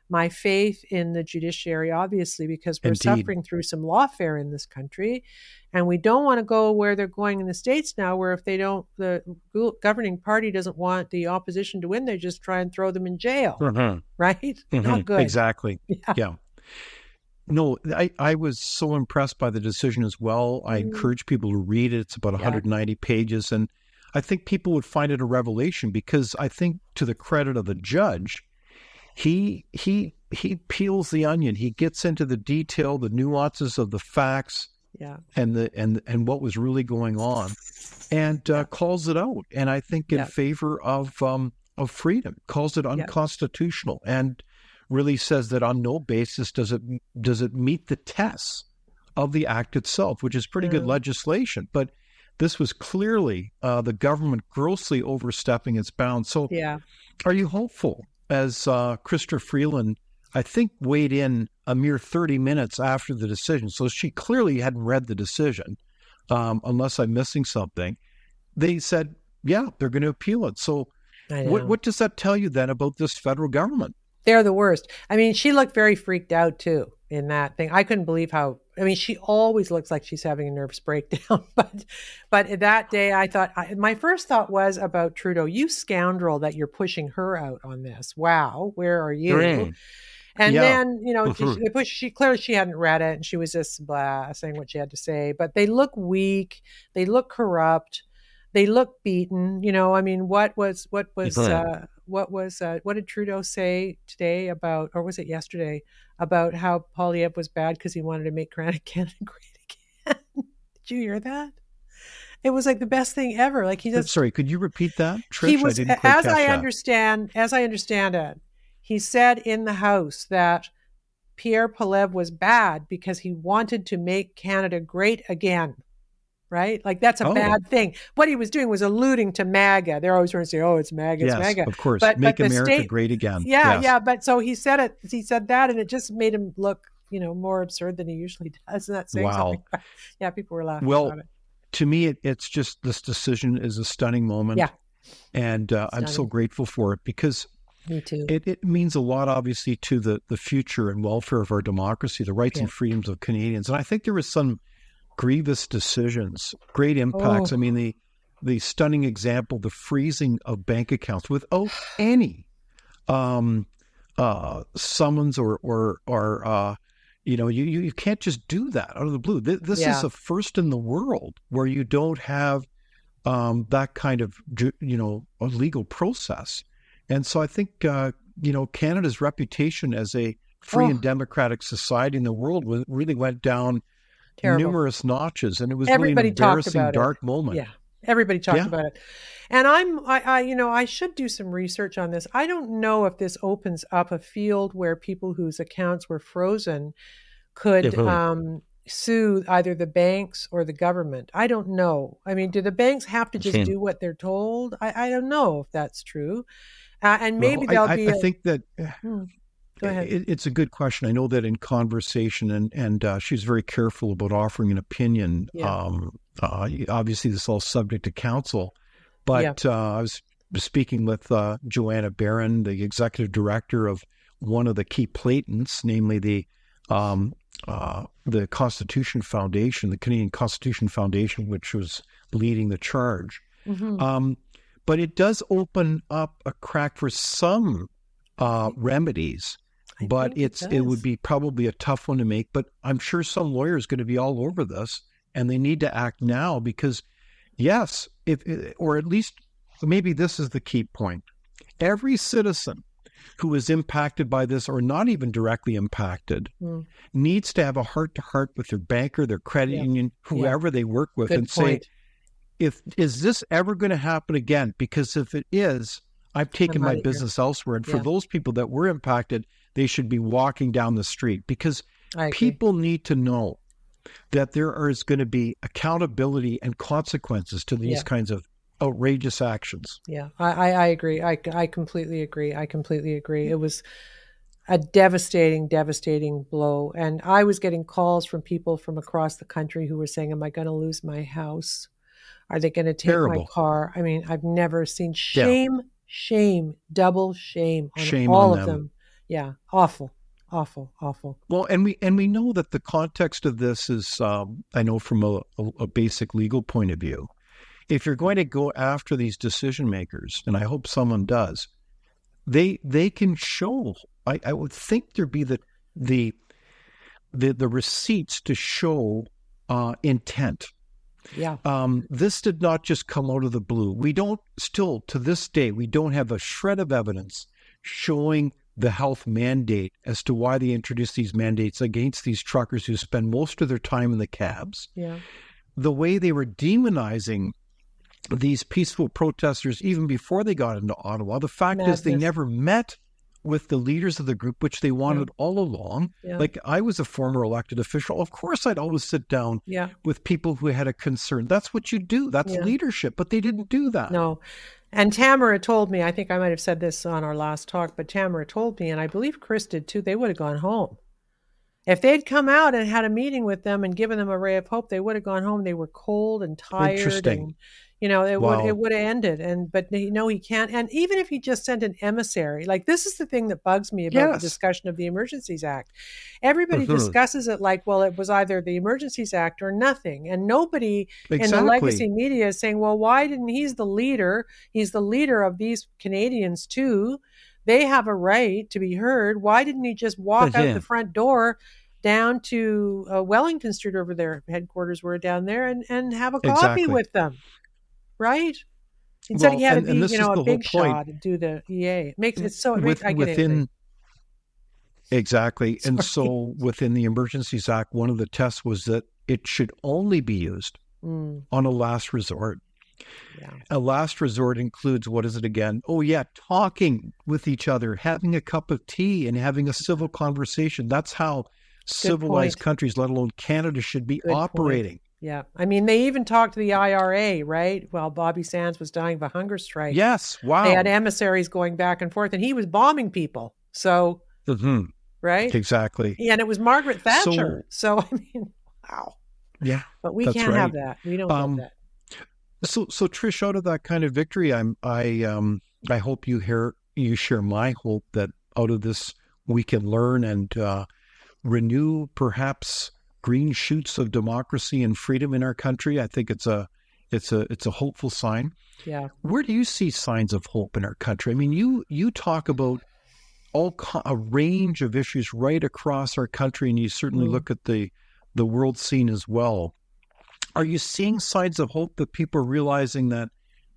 my faith in the judiciary, obviously, because we're Indeed. suffering through some lawfare in this country. And we don't want to go where they're going in the States now, where if they don't, the governing party doesn't want the opposition to win, they just try and throw them in jail. Mm-hmm. Right? Mm-hmm. Not good. Exactly. Yeah. yeah. No, I, I was so impressed by the decision as well. I mm-hmm. encourage people to read it. It's about one hundred ninety yeah. pages. And I think people would find it a revelation because I think, to the credit of the judge, he he he peels the onion. He gets into the detail, the nuances of the facts, yeah, and the and and what was really going on, and uh, yeah. calls it out. And I think in yeah. favor of um, of freedom, calls it unconstitutional, yeah. and really says that on no basis does it does it meet the tests of the act itself, which is pretty mm. good legislation, but. This was clearly uh, the government grossly overstepping its bounds. So yeah. are you hopeful, as uh, Chrystia Freeland, I think, weighed in a mere thirty minutes after the decision. So she clearly hadn't read the decision, um, unless I'm missing something. They said, yeah, they're going to appeal it. So what, what does that tell you then about this federal government? They're the worst. I mean, she looked very freaked out, too, in that thing. I couldn't believe how, I mean, she always looks like she's having a nervous breakdown. But but that day, I thought, I, my first thought was about Trudeau. You scoundrel that you're pushing her out on this. Wow, where are you? Green. And yeah. then, you know, she, they pushed, she clearly she hadn't read it and she was just blah, saying what she had to say. But they look weak. They look corrupt. They look beaten. You know, I mean, what was, what was, uh, what was, uh, what did Trudeau say today about, or was it yesterday, about how Poilievre was bad because he wanted to make Canada great again? Did you hear that? It was like the best thing ever. Like he just. Sorry, could you repeat that, Trish? He was, I didn't quite as catch I that. understand, as I understand it, he said in the House that Pierre Poilievre was bad because he wanted to make Canada great again. Right? Like that's a oh. bad thing. What he was doing was alluding to MAGA. They're always trying to say, oh, it's MAGA, it's yes, MAGA. Of course. But, Make but America state, great again. Yeah, yes. yeah. But so he said it, he said that, and it just made him look, you know, more absurd than he usually does. Isn't that saying wow. something? Yeah, people were laughing well, about it. To me, it, it's just this decision is a stunning moment. Yeah. And uh, I'm so grateful for it because me too. It, it means a lot, obviously, to the, the future and welfare of our democracy, the rights yeah. and freedoms of Canadians. And I think there was some grievous decisions, great impacts. Oh. I mean, the the stunning example, the freezing of bank accounts without any um, uh, summons or or or uh, you know, you you can't just do that out of the blue. This, this yeah. is a first in the world where you don't have um, that kind of you know a legal process. And so I think uh, you know Canada's reputation as a free oh. and democratic society in the world really went down. Terrible. Numerous notches, and it was Everybody really an embarrassing, talked about dark it. moment. Yeah, everybody talked yeah. about it. And I'm, I, I, you know, I should do some research on this. I don't know if this opens up a field where people whose accounts were frozen could yeah, um, sue either the banks or the government. I don't know. I mean, do the banks have to just okay. do what they're told? I, I don't know if that's true. Uh, and maybe well, there'll I, be. I a, think that. Hmm. Go ahead. It, it's a good question. I know that in conversation, and and uh, she's very careful about offering an opinion. Yeah. Um, uh, obviously, this is all subject to counsel. But yeah. uh, I was speaking with uh, Joanna Barron, the executive director of one of the key patents, namely the um, uh, the Constitution Foundation, the Canadian Constitution Foundation, which was leading the charge. Mm-hmm. Um, but it does open up a crack for some uh, remedies. I but it's it, it would be probably a tough one to make. But I'm sure some lawyer is going to be all over this, and they need to act now because, yes, if or at least maybe this is the key point. Every citizen who is impacted by this or not even directly impacted mm. needs to have a heart-to-heart with their banker, their credit yeah. union, whoever yeah. they work with, Good and point. say, "If is this ever going to happen again? Because if it is, I've taken my business here. elsewhere." And for yeah. those people that were impacted, they should be walking down the street because people need to know that there is going to be accountability and consequences to these yeah. kinds of outrageous actions. Yeah, I, I agree. I, I completely agree. I completely agree. It was a devastating, devastating blow. And I was getting calls from people from across the country who were saying, am I going to lose my house? Are they going to take Terrible. my car? I mean, I've never seen shame, yeah. shame, double shame on shame all on of them. them. Yeah. Awful. Awful, awful. Well, and we and we know that the context of this is, um, I know from a, a, a basic legal point of view, if you're going to go after these decision makers, and I hope someone does, they they can show. I, I would think there'd be the the the, the receipts to show uh, intent. Yeah. Um, this did not just come out of the blue. We don't still to this day we don't have a shred of evidence showing the health mandate as to why they introduced these mandates against these truckers who spend most of their time in the cabs. Yeah. The way they were demonizing these peaceful protesters even before they got into Ottawa. The fact Madness. is they never met with the leaders of the group, which they wanted yeah. all along. Yeah. Like I was a former elected official. Of course, I'd always sit down yeah. with people who had a concern. That's what you do. That's yeah. leadership. But they didn't do that. No. And Tamara told me, I think I might have said this on our last talk, but Tamara told me, and I believe Chris did too, they would have gone home. If they'd come out and had a meeting with them and given them a ray of hope, they would have gone home. They were cold and tired. Interesting. And, you know, it wow. would it would have ended. And but you know he can't. And even if he just sent an emissary, like this is the thing that bugs me about yes. the discussion of the Emergencies Act. Everybody mm-hmm. discusses it like, well, it was either the Emergencies Act or nothing. And nobody exactly. in the legacy media is saying, well, why didn't he's the leader? He's the leader of these Canadians too. They have a right to be heard. Why didn't he just walk mm-hmm. out the front door down to uh, Wellington Street, over their headquarters were down there, and, and have a coffee exactly. with them? Right? Instead, well, he had and, to be, you know, a big shot and do the E A. It makes it so. It With, makes, I get within it. exactly, and so within the Emergencies Act, one of the tests was that it should only be used mm. on a last resort. Yeah. A last resort includes, what is it again? Oh yeah, talking with each other, having a cup of tea, and having a civil conversation. That's how Good civilized point. countries, let alone Canada, should be Good operating. Point. Yeah. I mean, they even talked to the I R A, right? While Bobby Sands was dying of a hunger strike. Yes. Wow. They had emissaries going back and forth, and he was bombing people. So, mm-hmm. right? Exactly. And it was Margaret Thatcher. So, so I mean, wow. Yeah. But we can't right. have that. We don't um, have that. So, so Trish, out of that kind of victory, I'm, I, um, I hope you hear, you share my hope that out of this we can learn and uh, renew perhaps green shoots of democracy and freedom in our country. I think it's a, it's a, it's a hopeful sign. Yeah. Where do you see signs of hope in our country? I mean, you, you talk about all a range of issues right across our country, and you certainly mm. look at the, the world scene as well. Are you seeing signs of hope that people are realizing that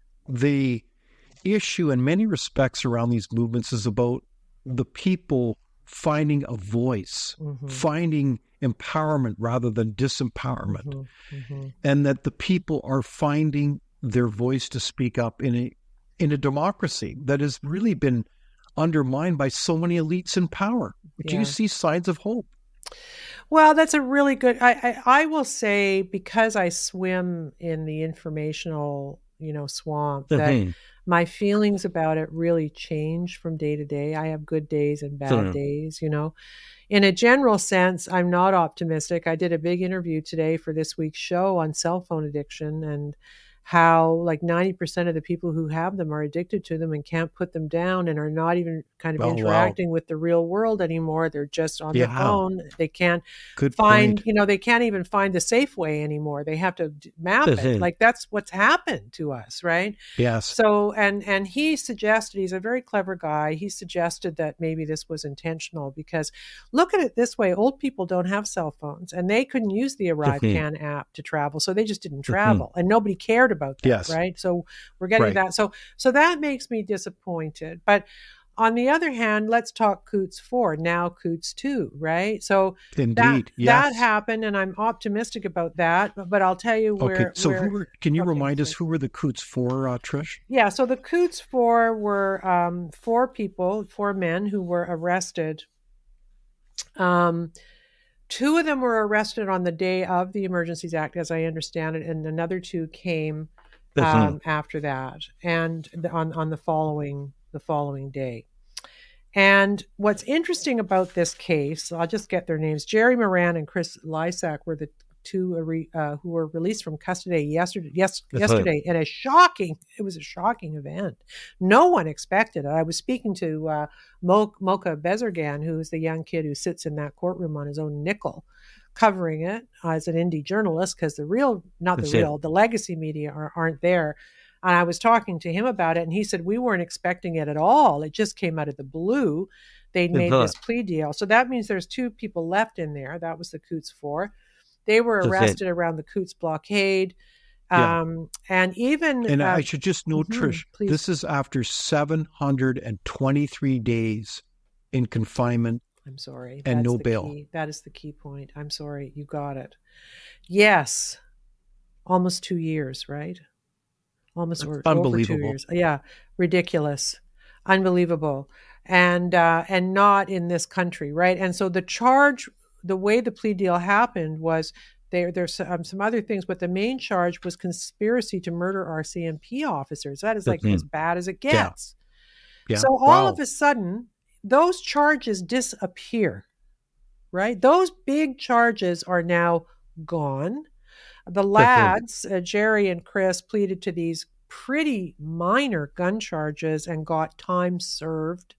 the issue in many respects around these movements is about the people finding a voice, mm-hmm. finding empowerment rather than disempowerment, mm-hmm. Mm-hmm. and that the people are finding their voice to speak up in a in a democracy that has really been undermined by so many elites in power? Do yeah. you see signs of hope? Well, that's a really good, I, I, I will say, because I swim in the informational, you know, swamp, that mm-hmm. my feelings about it really change from day to day. I have good days and bad mm-hmm. days, you know. In a general sense, I'm not optimistic. I did a big interview today for this week's show on cell phone addiction and how like ninety percent of the people who have them are addicted to them and can't put them down and are not even kind of oh, interacting wow. with the real world anymore. They're just on yeah. their phone. They can't Good find, point. you know, they can't even find the Safeway anymore. They have to map it. Mm-hmm. Like that's what's happened to us, right? Yes. So, and, and he suggested, he's a very clever guy. He suggested that maybe this was intentional because look at it this way. Old people don't have cell phones and they couldn't use the Arrive mm-hmm. Can app to travel. So they just didn't travel mm-hmm. and nobody cared about that, yes. right? So we're getting right. that. So so that makes me disappointed. But on the other hand, let's talk Coutts four, now Coutts two, right? So Indeed, that, yes. that happened, and I'm optimistic about that. But, but I'll tell you where. Okay, so where, who were, can you okay, remind so, us who were the Coutts four, uh, Trish? Yeah, so the Coutts four were um, four people, four men who were arrested. Um. Two of them were arrested on the day of the Emergencies Act, as I understand it, and another two came um, mm-hmm. after that, and the, on on the following the following day. And what's interesting about this case, I'll just get their names. Jerry Moran and Chris Lysak were the two uh, who were released from custody yesterday. Yes, That's yesterday, right. in a shocking. It was a shocking event. No one expected it. I was speaking to uh, Mo- Mocha Bezirgan, who is the young kid who sits in that courtroom on his own nickel, covering it uh, as an indie journalist, because the real, not the That's real, it. the legacy media are, aren't there. And I was talking to him about it, and he said, we weren't expecting it at all. It just came out of the blue. They'd made this plea deal. So that means there's two people left in there. That was the Coutts Four. They were arrested around the Coutts blockade. Yeah. Um, and even... And uh, I should just note, mm-hmm, Trish, please. This is after seven hundred twenty-three days in confinement. I'm sorry. And That's no the bail. Key. That is the key point. I'm sorry. You got it. Yes. Almost two years, right? Almost or, unbelievable. over two years. Yeah, ridiculous, unbelievable, and uh, and not in this country, right? And so the charge, the way the plea deal happened was there. There's um, some other things, but the main charge was conspiracy to murder R C M P officers. That is like mm-hmm. as bad as it gets. Yeah. Yeah. So all wow. of a sudden, those charges disappear, right? Those big charges are now gone. The lads, uh, Jerry and Chris, pleaded to these pretty minor gun charges and got time served.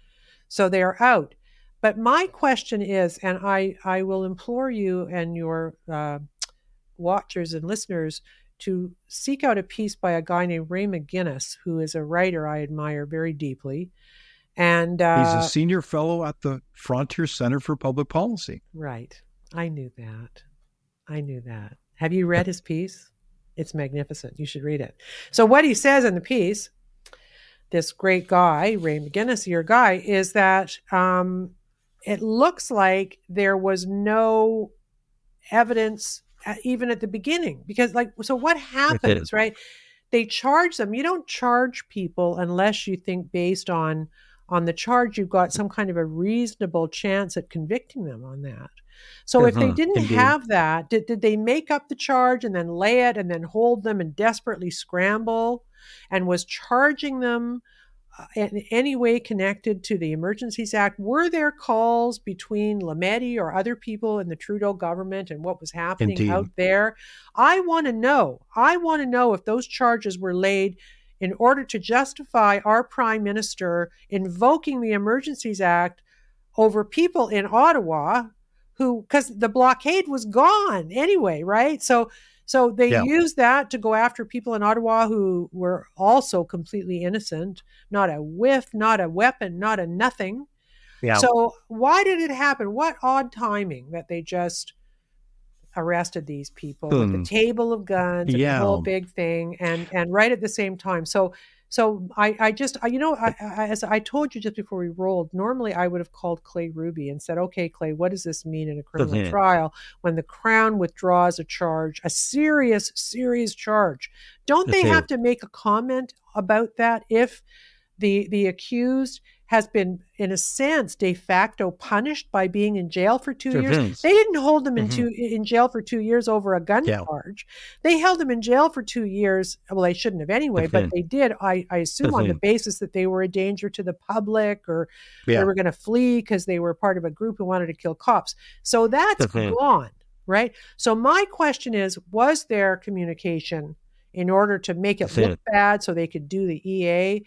So they're out. But my question is, and I, I will implore you and your uh, watchers and listeners to seek out a piece by a guy named Ray McGinnis, who is a writer I admire very deeply. And uh, he's a senior fellow at the Frontier Center for Public Policy. Right. I knew that. I knew that. Have you read his piece? It's magnificent. You should read it. So what he says in the piece, this great guy, Ray McGinnis, your guy, is that um, it looks like there was no evidence at, even at the beginning. Because, like, so what happens, right? They charge them. You don't charge people unless you think based on, on the charge, you've got some kind of a reasonable chance at convicting them on that. So if they didn't Indeed. have that, did, did they make up the charge and then lay it and then hold them and desperately scramble, and was charging them uh, in any way connected to the Emergencies Act? Were there calls between Lametti or other people in the Trudeau government and what was happening Indeed. out there? I want to know. I want to know if those charges were laid in order to justify our Prime Minister invoking the Emergencies Act over people in Ottawa who, because the blockade was gone anyway, right? So so they yeah. used that to go after people in Ottawa who were also completely innocent, not a whiff, not a weapon, not a nothing. Yeah. So why did it happen? What odd timing that they just arrested these people hmm. with the table of guns and yeah. the whole big thing, and and right at the same time. So so I I just I, you know I, I, as I told you just before we rolled, normally I would have called Clay Ruby and said, okay, Clay, what does this mean in a criminal mm-hmm. trial when the Crown withdraws a charge, a serious serious charge? Don't they mm-hmm. have to make a comment about that if the the accused has been, in a sense, de facto punished by being in jail for two years? Depends. They didn't hold them in, Mm-hmm. two, in jail for two years over a gun Yeah. charge. They held them in jail for two years. Well, they shouldn't have anyway, but Mhm. they did, I, I assume, on the Mhm. basis that they were a danger to the public, or they Yeah. were going to flee because they were part of a group who wanted to kill cops. So that's Mhm. gone, right? So my question is, was there communication in order to make it That's look it. bad so they could do the E A?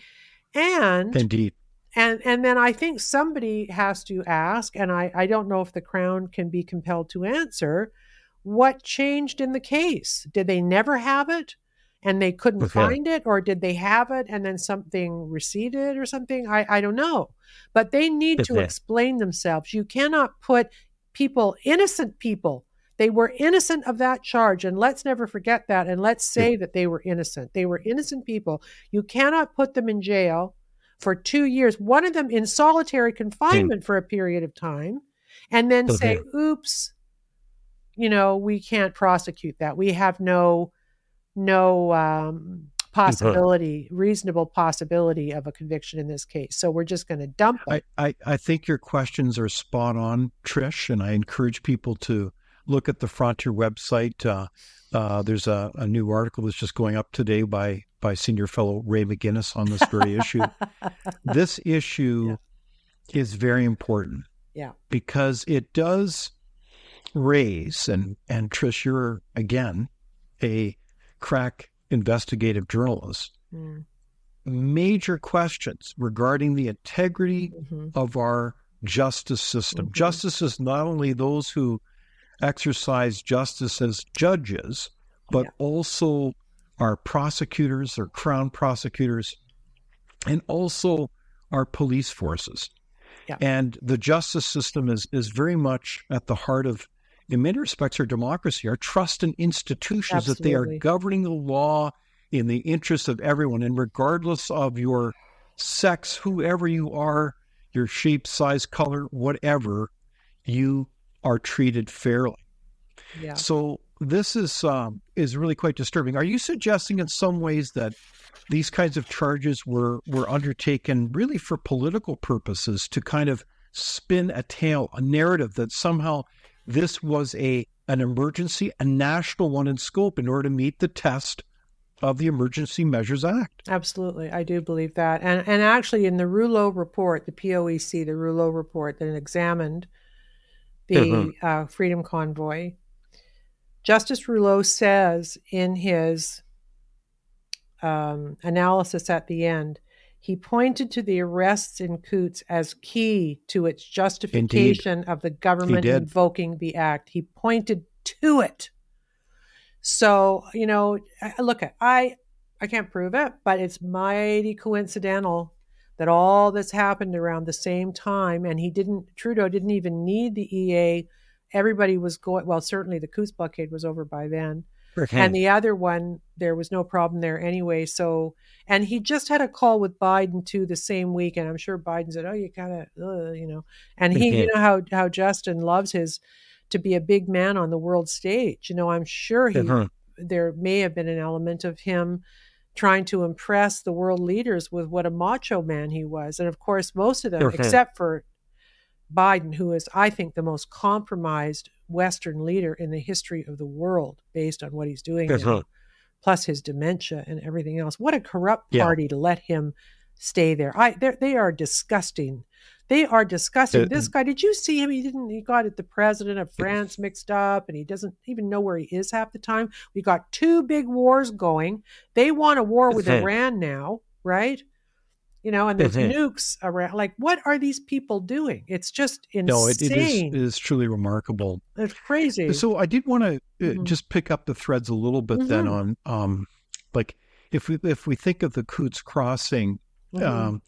And Indeed. And and then I think somebody has to ask, and I, I don't know if the Crown can be compelled to answer, what changed in the case? Did they never have it and they couldn't Okay. find it? Or did they have it and then something receded or something? I, I don't know. But they need to Okay. explain themselves. You cannot put people, innocent people, they were innocent of that charge. And let's never forget that. And let's say that they were innocent. They were innocent people. You cannot put them in jail for two years, one of them in solitary confinement for a period of time, and then say, Okay. oops, you know, we can't prosecute that. We have no, no um, possibility, reasonable possibility of a conviction in this case. So we're just going to dump it. I, I, I think your questions are spot on, Trish, and I encourage people to look at the Frontier website. Uh, uh, there's a, a new article that's just going up today by by senior fellow Ray McGinnis on this very issue. This issue Yeah. is very important Yeah. because it does raise, and, and Trish, you're, again, a crack investigative journalist, mm. major questions regarding the integrity mm-hmm. of our justice system. Mm-hmm. Justice is not only those who exercise justice as judges, but yeah. also our prosecutors, our crown prosecutors, and also our police forces. Yeah. And the justice system is, is very much at the heart of, in many respects, our democracy, our trust in institutions, Absolutely. That they are governing the law in the interest of everyone. And regardless of your sex, whoever you are, your shape, size, color, whatever, you are treated fairly. Yeah. So this is um, is really quite disturbing. Are you suggesting in some ways that these kinds of charges were, were undertaken really for political purposes to kind of spin a tale, a narrative that somehow this was a an emergency, a national one in scope in order to meet the test of the Emergency Measures Act? Absolutely. I do believe that. And and actually in the Rouleau report, the P O E C, the Rouleau report that examined the mm-hmm. uh, Freedom Convoy, Justice Rouleau says in his um, analysis at the end, he pointed to the arrests in Coutts as key to its justification Indeed. Of the government invoking the act. He pointed to it. So, you know, look, I I can't prove it, but it's mighty coincidental that all this happened around the same time. And he didn't, Trudeau didn't even need the E A. Everybody was going, well, certainly the Coutts blockade was over by then. Okay. And the other one, there was no problem there anyway. So, and he just had a call with Biden too the same week. And I'm sure Biden said, oh, you gotta, uh, you know, and he, okay. you know how, how Justin loves his, to be a big man on the world stage. You know, I'm sure he, uh-huh. there may have been an element of him trying to impress the world leaders with what a macho man he was. And of course, most of them, okay. except for Biden, who is, I think, the most compromised Western leader in the history of the world based on what he's doing now, right. plus his dementia and everything else. What a corrupt party yeah. to let him stay there. I, they are disgusting. They are disgusting. Uh, this guy, did you see him? He didn't, he got the president of France mixed up and he doesn't even know where he is half the time. We got two big wars going. They want a war with uh, Iran now, right? You know, and there's uh, nukes around. Like, what are these people doing? It's just insane. No, it, it, is, it is truly remarkable. It's crazy. So I did want to uh, mm-hmm. just pick up the threads a little bit mm-hmm. then on, um, like, if we, if we think of the Coutts Crossing, mm-hmm. um,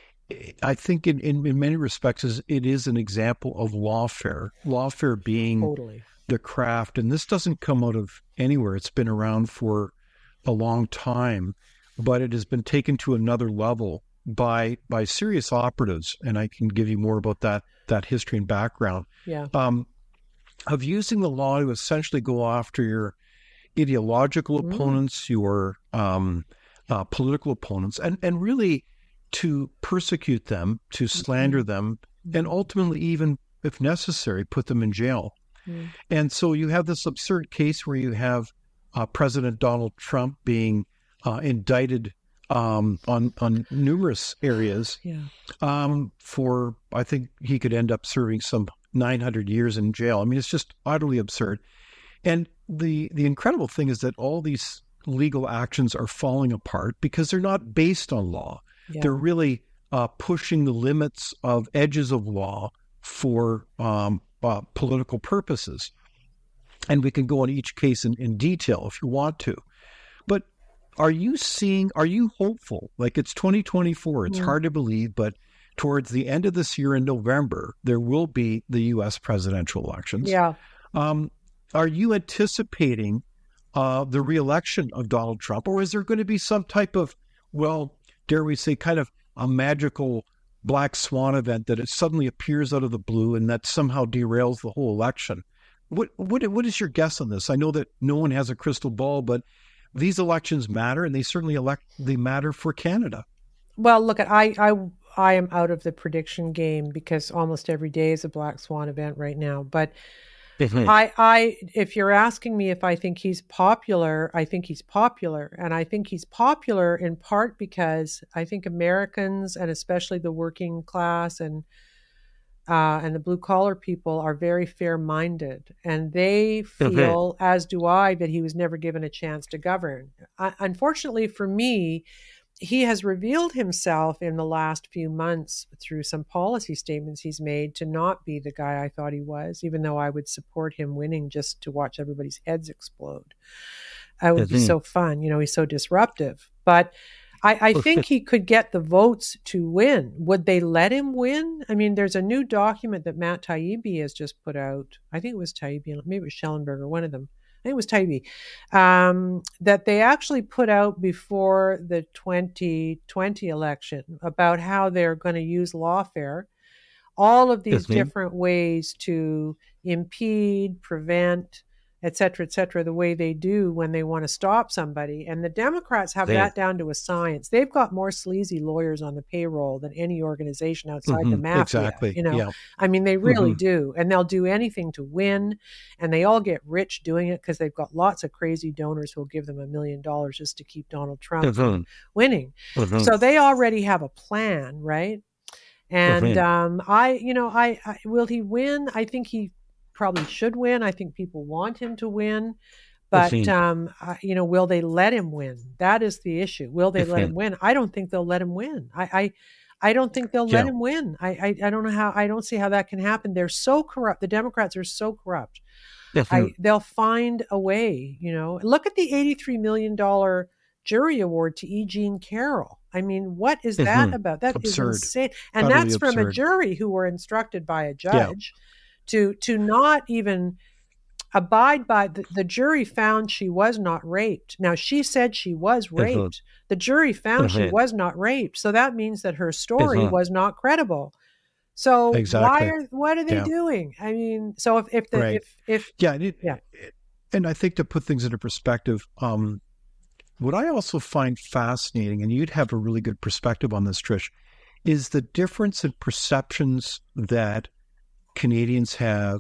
I think in, in, in many respects it is an example of lawfare, lawfare being totally. The craft. And this doesn't come out of anywhere. It's been around for a long time, but it has been taken to another level by by serious operatives. And I can give you more about that that history and background. Yeah. Um, of using the law to essentially go after your ideological mm. opponents, your um, uh, political opponents, and, and really to persecute them, to slander them, and ultimately even, if necessary, put them in jail. Mm. And so you have this absurd case where you have uh, President Donald Trump being uh, indicted um, on on numerous areas yeah. um, for, I think he could end up serving some nine hundred years in jail. I mean, it's just utterly absurd. And the the incredible thing is that all these legal actions are falling apart because they're not based on law. Yeah. They're really uh, pushing the limits of edges of law for um, uh, political purposes. And we can go on each case in, in detail if you want to. But are you seeing, are you hopeful? Like, it's twenty twenty-four, it's yeah. hard to believe, but towards the end of this year in November, there will be the U S presidential elections. Yeah. Um, are you anticipating uh, the reelection of Donald Trump, or is there going to be some type of, well, dare we say, kind of a magical black swan event that it suddenly appears out of the blue and that somehow derails the whole election? What what what is your guess on this? I know that no one has a crystal ball, but these elections matter, and they certainly elect they matter for Canada. Well, look, I I I am out of the prediction game because almost every day is a black swan event right now. But I, I, if you're asking me if I think he's popular, I think he's popular. And I think he's popular in part because I think Americans, and especially the working class and uh, and the blue collar people are very fair minded, and they feel, mm-hmm. as do I, that he was never given a chance to govern. Uh, unfortunately for me, he has revealed himself in the last few months through some policy statements he's made to not be the guy I thought he was, even though I would support him winning just to watch everybody's heads explode. It would mm-hmm. be so fun. You know, he's so disruptive. But I, I think he could get the votes to win. Would they let him win? I mean, there's a new document that Matt Taibbi has just put out. I think it was Taibbi, maybe it was Schellenberger, one of them. I think it was Taibbi, um, that they actually put out before the twenty twenty election about how they're going to use lawfare, all of these yes, different ways to impede, prevent, et cetera, et cetera, the way they do when they want to stop somebody. And the Democrats have yeah. that down to a science. They've got more sleazy lawyers on the payroll than any organization outside mm-hmm, the mafia. Exactly. You know, yeah. I mean, they really mm-hmm. do. And they'll do anything to win. And they all get rich doing it because they've got lots of crazy donors who'll give them a million dollars just to keep Donald Trump mm-hmm. winning. Mm-hmm. So they already have a plan, right? And mm-hmm. um, I, you know, I, I will he win? I think he probably should win. I think people want him to win, but um, uh, you know, will they let him win? That is the issue. Will they let him win? I don't think they'll let him win. I, I, I don't think they'll yeah. let him win. I, I, I don't know how. I don't see how that can happen. They're so corrupt. The Democrats are so corrupt. I, they'll find a way. You know, look at the eighty-three million dollars jury award to E. Jean Carroll. I mean, what is mm-hmm. that about? That absurd. Is insane. And Utterly that's from absurd. A jury who were instructed by a judge. Yeah. To to not even abide by the, the jury found she was not raped. Now she said she was raped. Uh-huh. The jury found uh-huh. she was not raped. So that means that her story uh-huh. was not credible. So exactly. why are what are they yeah. doing? I mean, so if if the right. if if yeah, it, yeah, and I think to put things into perspective, um, what I also find fascinating, and you'd have a really good perspective on this, Trish, is the difference in perceptions that Canadians have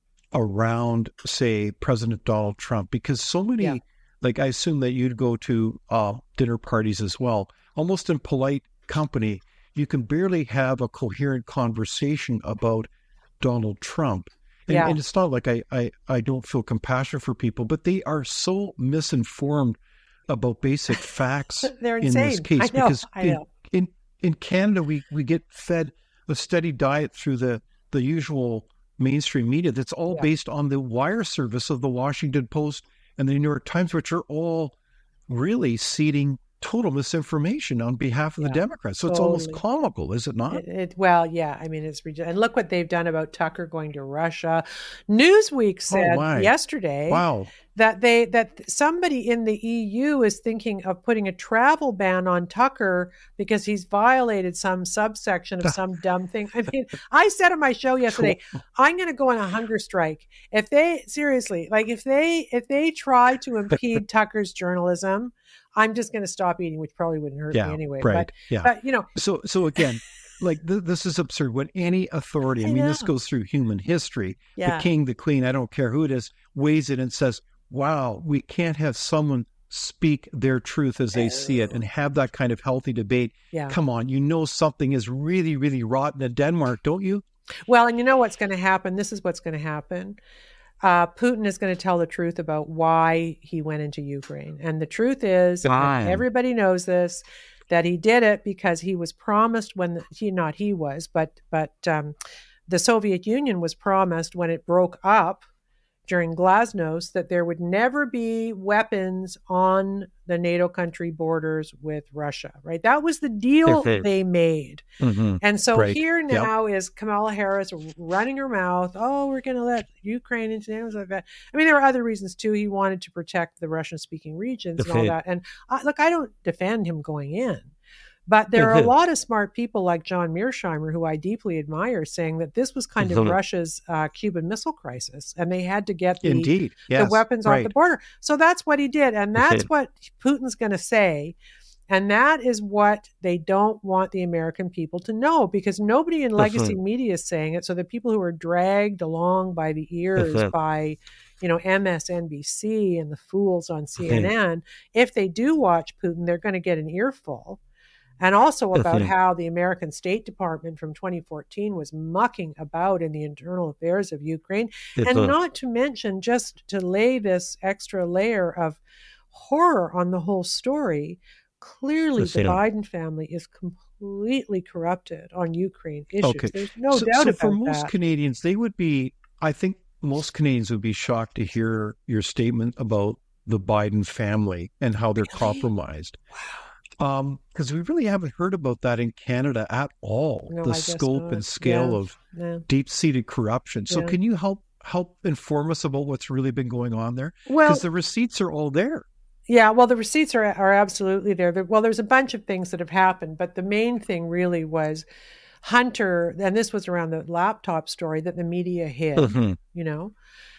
around, say, President Donald Trump, because so many, yeah. like I assume that you'd go to uh, dinner parties as well, almost in polite company, you can barely have a coherent conversation about Donald Trump. And, yeah. and it's not like I, I, I don't feel compassion for people, but they are so misinformed about basic facts They're in insane. this case. I know, because I know. In, in, in Canada, we, we get fed a steady diet through the the usual mainstream media that's all yeah. based on the wire service of the Washington Post and the New York Times, which are all really seeding total misinformation on behalf of yeah, the Democrats. So totally. It's almost comical, is it not? It, it, well, yeah. I mean, it's and look what they've done about Tucker going to Russia. Newsweek said oh yesterday wow. that they that somebody in the E U is thinking of putting a travel ban on Tucker because he's violated some subsection of some dumb thing. I mean, I said on my show yesterday, I'm going to go on a hunger strike if they seriously, like if they if they try to impede Tucker's journalism. I'm just going to stop eating, which probably wouldn't hurt yeah, me anyway. Right. But, yeah. but, you know. So, so again, like th- this is absurd. When any authority, I, I mean, know. This goes through human history. Yeah. The king, the queen, I don't care who it is, weighs it and says, wow, we can't have someone speak their truth as they oh. see it and have that kind of healthy debate. Yeah. Come on, you know something is really, really rotten in Denmark, don't you? Well, and you know what's going to happen? This is what's going to happen. Uh, Putin is going to tell the truth about why he went into Ukraine. And the truth is, everybody knows this, that he did it because he was promised when, the, he not he was, but but um, the Soviet Union was promised when it broke up during Glasnost that there would never be weapons on the NATO country borders with Russia, right? That was the deal they made. Mm-hmm. And so right. here now yep. is Kamala Harris running her mouth, oh, we're going to let Ukraine into NATO, like that. I mean, there are other reasons too. He wanted to protect the Russian-speaking regions Defend. and all that. And uh, look, I don't defend him going in. But there are a lot of smart people like John Mearsheimer, who I deeply admire, saying that this was kind of Russia's uh, Cuban Missile Crisis, and they had to get the, Indeed. Yes. the weapons right. off the border. So that's what he did, and that's what Putin's going to say, and that is what they don't want the American people to know, because nobody in legacy media is saying it. So the people who are dragged along by the ears by, you know, M S N B C and the fools on C N N, if they do watch Putin, they're going to get an earful. And also about how the American State Department from twenty fourteen was mucking about in the internal affairs of Ukraine. And not to mention, just to lay this extra layer of horror on the whole story, clearly the Biden family is completely corrupted on Ukraine issues. Okay. There's no so, doubt so about for most that. Canadians, they would be, I think most Canadians would be shocked to hear your statement about the Biden family and how they're Really? compromised. Wow. Because um, we really haven't heard about that in Canada at all, No, the I guess scope not. and scale Yeah. of Yeah. deep-seated corruption. So Yeah. can you help help inform us about what's really been going on there? Well, Because the receipts are all there. yeah, well, the receipts are are absolutely there. There- Well, there's a bunch of things that have happened, but the main thing really was Hunter, and this was around the laptop story that the media hid, Mhm. you know,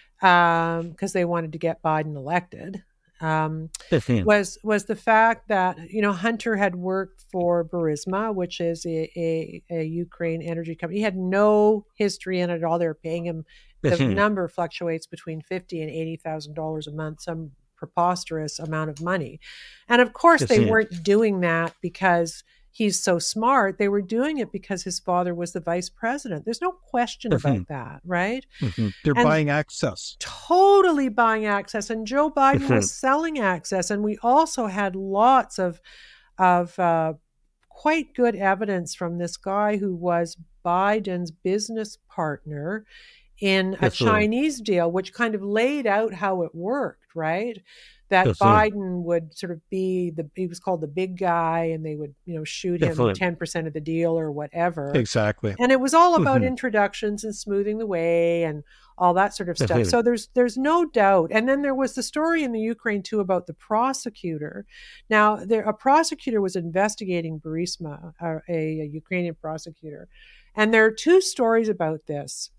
because they wanted to get Biden elected. Um, Mhm. was was the fact that, you know, Hunter had worked for Burisma, which is a, a, a Ukraine energy company. He had no history in it at all. They were paying him. The Mhm. number fluctuates between fifty and eighty thousand dollars a month, some preposterous amount of money. And of course, they Mhm. weren't doing that because he's so smart. They were doing it because his father was the vice president. There's no question Mhm. about that, right? Mhm. They're And- buying access. Totally buying access, and Joe Biden Mhm. was selling access, and we also had lots of of uh, quite good evidence from this guy who was Biden's business partner in a Yes, sir. Chinese deal, which kind of laid out how it worked, right? That Yes, sir. Biden would sort of be the, he was called the big guy, and they would, you know, shoot Yes, him sir. ten percent of the deal or whatever. Exactly. And it was all about Mhm. introductions and smoothing the way and all that sort of stuff. Definitely. So there's there's no doubt. And then there was the story in the Ukraine too about the prosecutor. Now, there a prosecutor was investigating Burisma, a, a, a Ukrainian prosecutor, and there are two stories about this.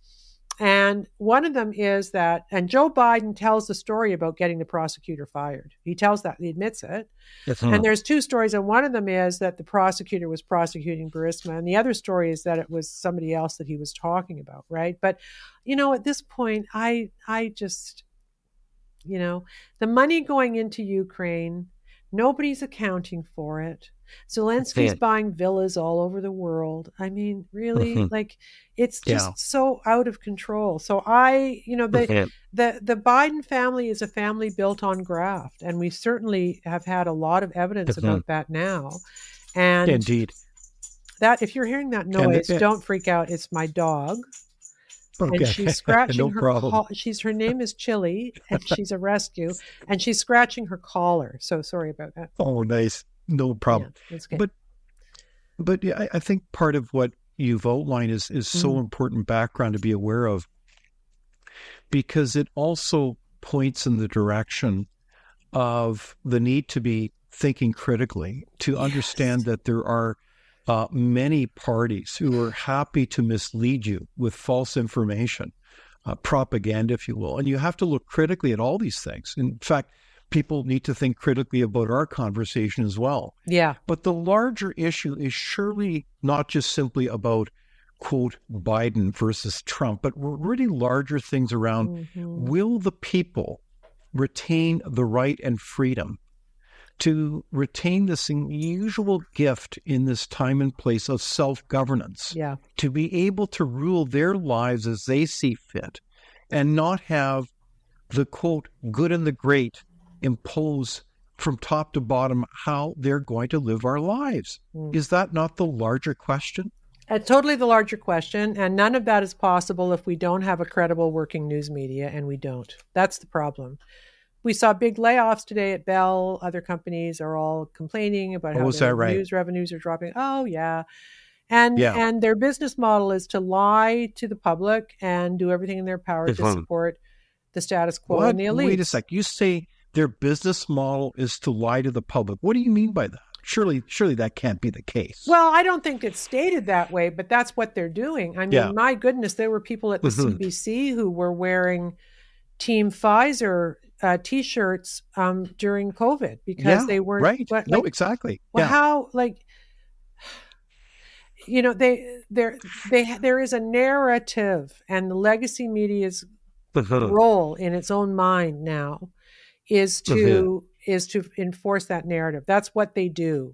And one of them is that, and Joe Biden tells the story about getting the prosecutor fired. He tells that, he admits it. Yes, sir. And there's two stories, and one of them is that the prosecutor was prosecuting Burisma, and the other story is that it was somebody else that he was talking about, right? But, you know, at this point, I, I just, you know, the money going into Ukraine, nobody's accounting for it. Zelensky's it. buying villas all over the world. I mean, really, Mhm. like, it's just Yeah. so out of control. So I, you know, the, Mhm. the the Biden family is a family built on graft, and we certainly have had a lot of evidence Mhm. about that now. And Indeed. that, if you're hearing that And noise, it- don't freak out. It's my dog, and Okay. she's scratching No her. problem. Col- she's her name is Chili, and she's a rescue, and she's scratching her collar. So sorry about that. Oh, nice. No problem. Yeah, that's good. But but yeah, I, I think part of what you've outlined is is so Mhm. important background to be aware of, because it also points in the direction of the need to be thinking critically, to understand that there are uh, many parties who are happy to mislead you with false information, uh, propaganda, if you will. And you have to look critically at all these things. In fact, people need to think critically about our conversation as well. Yeah. But the larger issue is surely not just simply about, quote, Biden versus Trump, but really larger things around, Mhm. will the people retain the right and freedom to retain this unusual gift in this time and place of self-governance, Yeah. to be able to rule their lives as they see fit and not have the, quote, good and the great impose from top to bottom how they're going to live our lives. Mm. Is that not the larger question? Uh, totally the larger question, and none of that is possible if we don't have a credible working news media, and we don't. That's the problem. We saw big layoffs today at Bell. Other companies are all complaining about how Oh, is their that right? news revenues are dropping. Oh, yeah. And Yeah. and their business model is to lie to the public and do everything in their power This to one. support the status quo What? and the elites. Wait a sec. You say their business model is to lie to the public. What do you mean by that? Surely, surely that can't be the case. Well, I don't think it's stated that way, but that's what they're doing. I mean, Yeah. my goodness, there were people at the Mhm. C B C who were wearing Team Pfizer uh, T-shirts um, during COVID because yeah, they weren't right. But, no, like, exactly. well, yeah. how like you know they there they there is a narrative, and the legacy media's role in its own mind now is to is to enforce that narrative. That's what they do.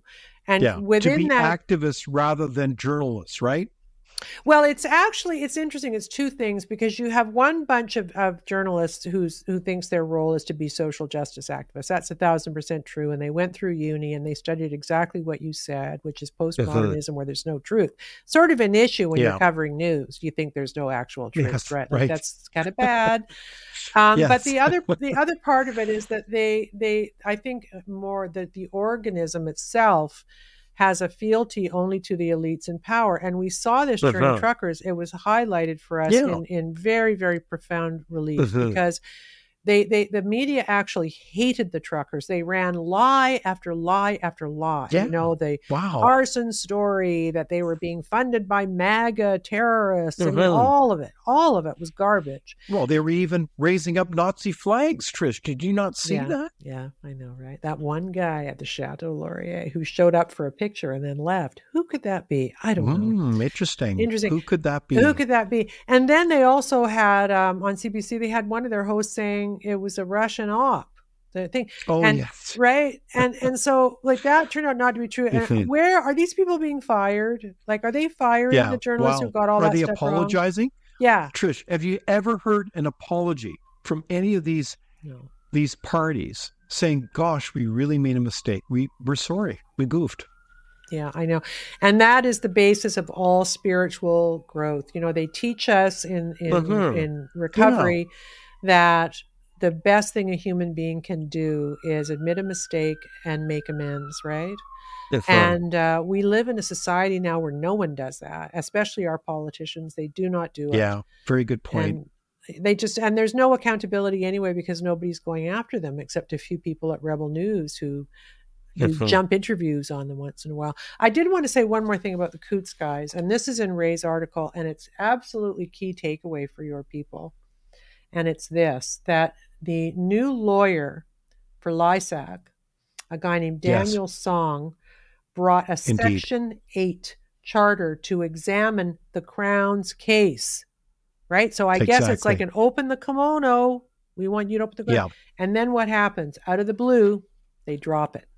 And yeah. within to be that, activists rather than journalists, right? Well, it's actually, it's interesting. It's two things, because you have one bunch of, of journalists who's who thinks their role is to be social justice activists. That's a thousand percent true. And they went through uni and they studied exactly what you said, which is postmodernism where there's no truth. Sort of an issue when Yeah. you're covering news. You think there's no actual truth, Yes, right? Like right. that's kind of bad. Um, Yes. But the other the other part of it is that they they I think more that the organism itself has a fealty only to the elites in power. And we saw this during Uh-huh. truckers. It was highlighted for us Yeah. in, in very, very profound relief Uh-huh. because they, they the media actually hated the truckers. They ran lie after lie after lie. Yeah. You know, the Wow. arson story that they were being funded by MAGA terrorists. I mean, Uh-huh. all of it, all of it was garbage. Well, they were even raising up Nazi flags, Trish. Did you not see yeah, that? Yeah, I know, right? That one guy at the Chateau Laurier who showed up for a picture and then left. Who could that be? I don't know. Mm, interesting. Interesting. Who could that be? Who could that be? And then they also had um, on C B C, they had one of their hosts saying it was a Russian op. The thing. Oh, and, yes. Right. And and so like that turned out not to be true. And where are these people being fired? Like, are they firing Yeah. the journalists Wow. who got all Are that they stuff wrong? apologizing? Yeah. Trish, have you ever heard an apology from any of these No. these parties saying, gosh, we really made a mistake. We, we're sorry. We goofed. Yeah, I know. And that is the basis of all spiritual growth. You know, they teach us in in, Uh-huh. in recovery that the best thing a human being can do is admit a mistake and make amends, right? Yes, And uh, we live in a society now where no one does that, especially our politicians. They do not do it. Yeah, very good point. And they just, and there's no accountability anyway, because nobody's going after them except a few people at Rebel News who who Yes, jump interviews on them once in a while. I did want to say one more thing about the Coutts guys, and this is in Ray's article, and it's absolutely key takeaway for your people. And it's this, that the new lawyer for Lysac, a guy named Daniel Yes. Song, brought a Indeed. Section eight charter to examine the Crown's case, right? So I guess it's like Exactly. an open the kimono. We want you to open the kimono. Yeah. And then what happens? Out of the blue, they drop it.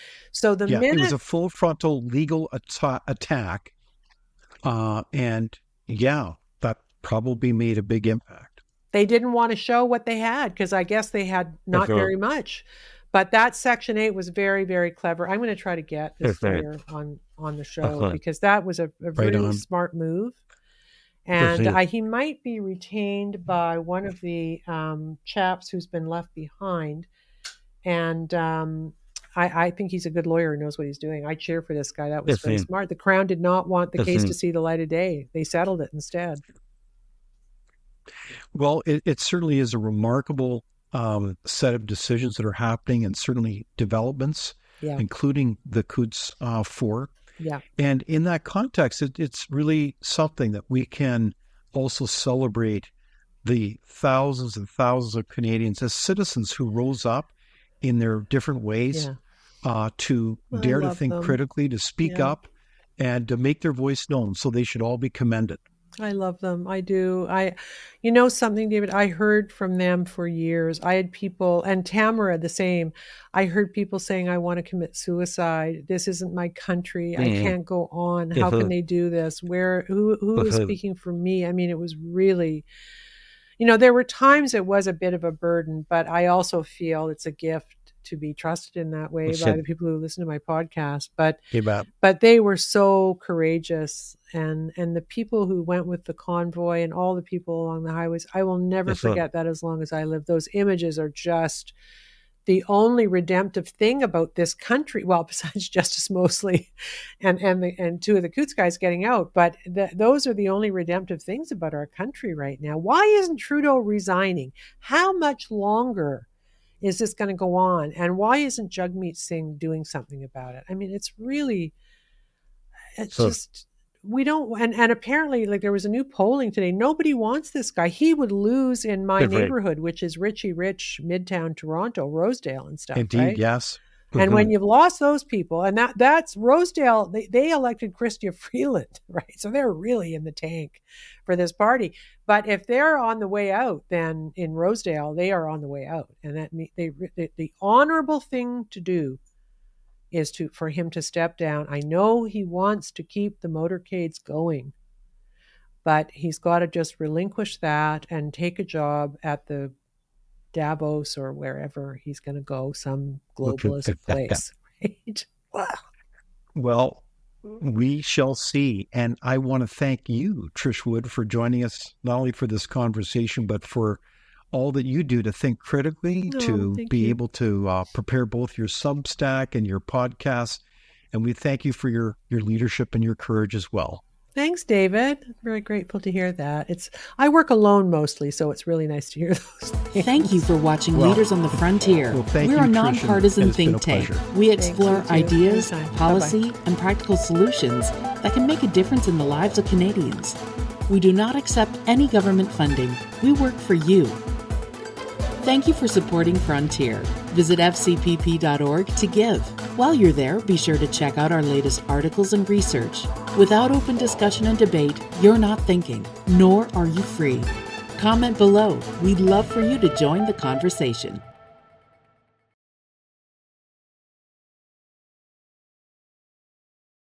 So the Yeah, minute it was a full frontal legal atta- attack. Uh, and yeah, that probably made a big impact. they didn't want to show what they had, because I guess they had not Uh-huh. very much. But that Section eight was very, very clever. I'm going to try to get this Uh-huh. lawyer on, on the show Uh-huh. because that was a, a Right really on. smart move. And Uh-huh. uh, he might be retained by one of the um, chaps who's been left behind. And um, I, I think he's a good lawyer who knows what he's doing. I cheer for this guy. That was very Uh-huh. smart. The Crown did not want the case Uh-huh. to see the light of day. They settled it instead. Well, it, it certainly is a remarkable um, set of decisions that are happening, and certainly developments, Yeah. including the Coutts uh, Four. Yeah. And in that context, it, it's really something that we can also celebrate the thousands and thousands of Canadians as citizens who rose up in their different ways Yeah. uh, to I dare to love think them. critically, to speak Yeah. up, and to make their voice known. So they should all be commended. I love them. I do. I, you know something, David, I heard from them for years. I had people, and Tamara the same. I heard people saying, I want to commit suicide. This isn't my country. I Mhm. can't go on. How Uh-huh. can they do this? Where, who, who is Uh-huh. speaking for me? I mean, it was really, you know, there were times it was a bit of a burden, but I also feel it's a gift to be trusted in that way That's by it. the people who listen to my podcast. But Give up. but they were so courageous, and and the people who went with the convoy and all the people along the highways, I will never Yes, sir. forget that as long as I live. Those images are just the only redemptive thing about this country, well, besides Justice Mosley and and the, and two of the Coutts guys getting out, but the, those are the only redemptive things about our country right now. Why isn't Trudeau resigning? How much longer is this going to go on? And why isn't Jagmeet Singh doing something about it? I mean, it's really, it's So- just, we don't, and, and apparently, like, there was a new polling today. Nobody wants this guy. He would lose in my That's right. neighborhood, which is Richie Rich, Midtown Toronto, Rosedale and stuff. Indeed, right? yes. And Mhm. when you've lost those people, and that that's Rosedale, they, they elected Chrystia Freeland, right? So they're really in the tank for this party. But if they're on the way out, then in Rosedale, they are on the way out. And that me- they, the, the honorable thing to do is to for him to step down. I know he wants to keep the motorcades going, but he's got to just relinquish that and take a job at the Davos or wherever he's going to go, some globalist place. Right? Wow. Well, we shall see. And I want to thank you, Trish Wood, for joining us, not only for this conversation, but for all that you do to think critically, oh, to be you. able to uh, prepare both your Substack and your podcast. And we thank you for your, your leadership and your courage as well. Thanks, David. Very grateful to hear that. It's I work alone mostly, so it's really nice to hear those things. Thank you for watching well, Leaders on the Frontier. Well, We're you, a nonpartisan think tank. We explore Thanks, ideas, Anytime. policy, Bye-bye. and practical solutions that can make a difference in the lives of Canadians. We do not accept any government funding. We work for you. Thank you for supporting Frontier. Visit f c p p dot org to give. While you're there, be sure to check out our latest articles and research. Without open discussion and debate, you're not thinking, nor are you free. Comment below. We'd love for you to join the conversation.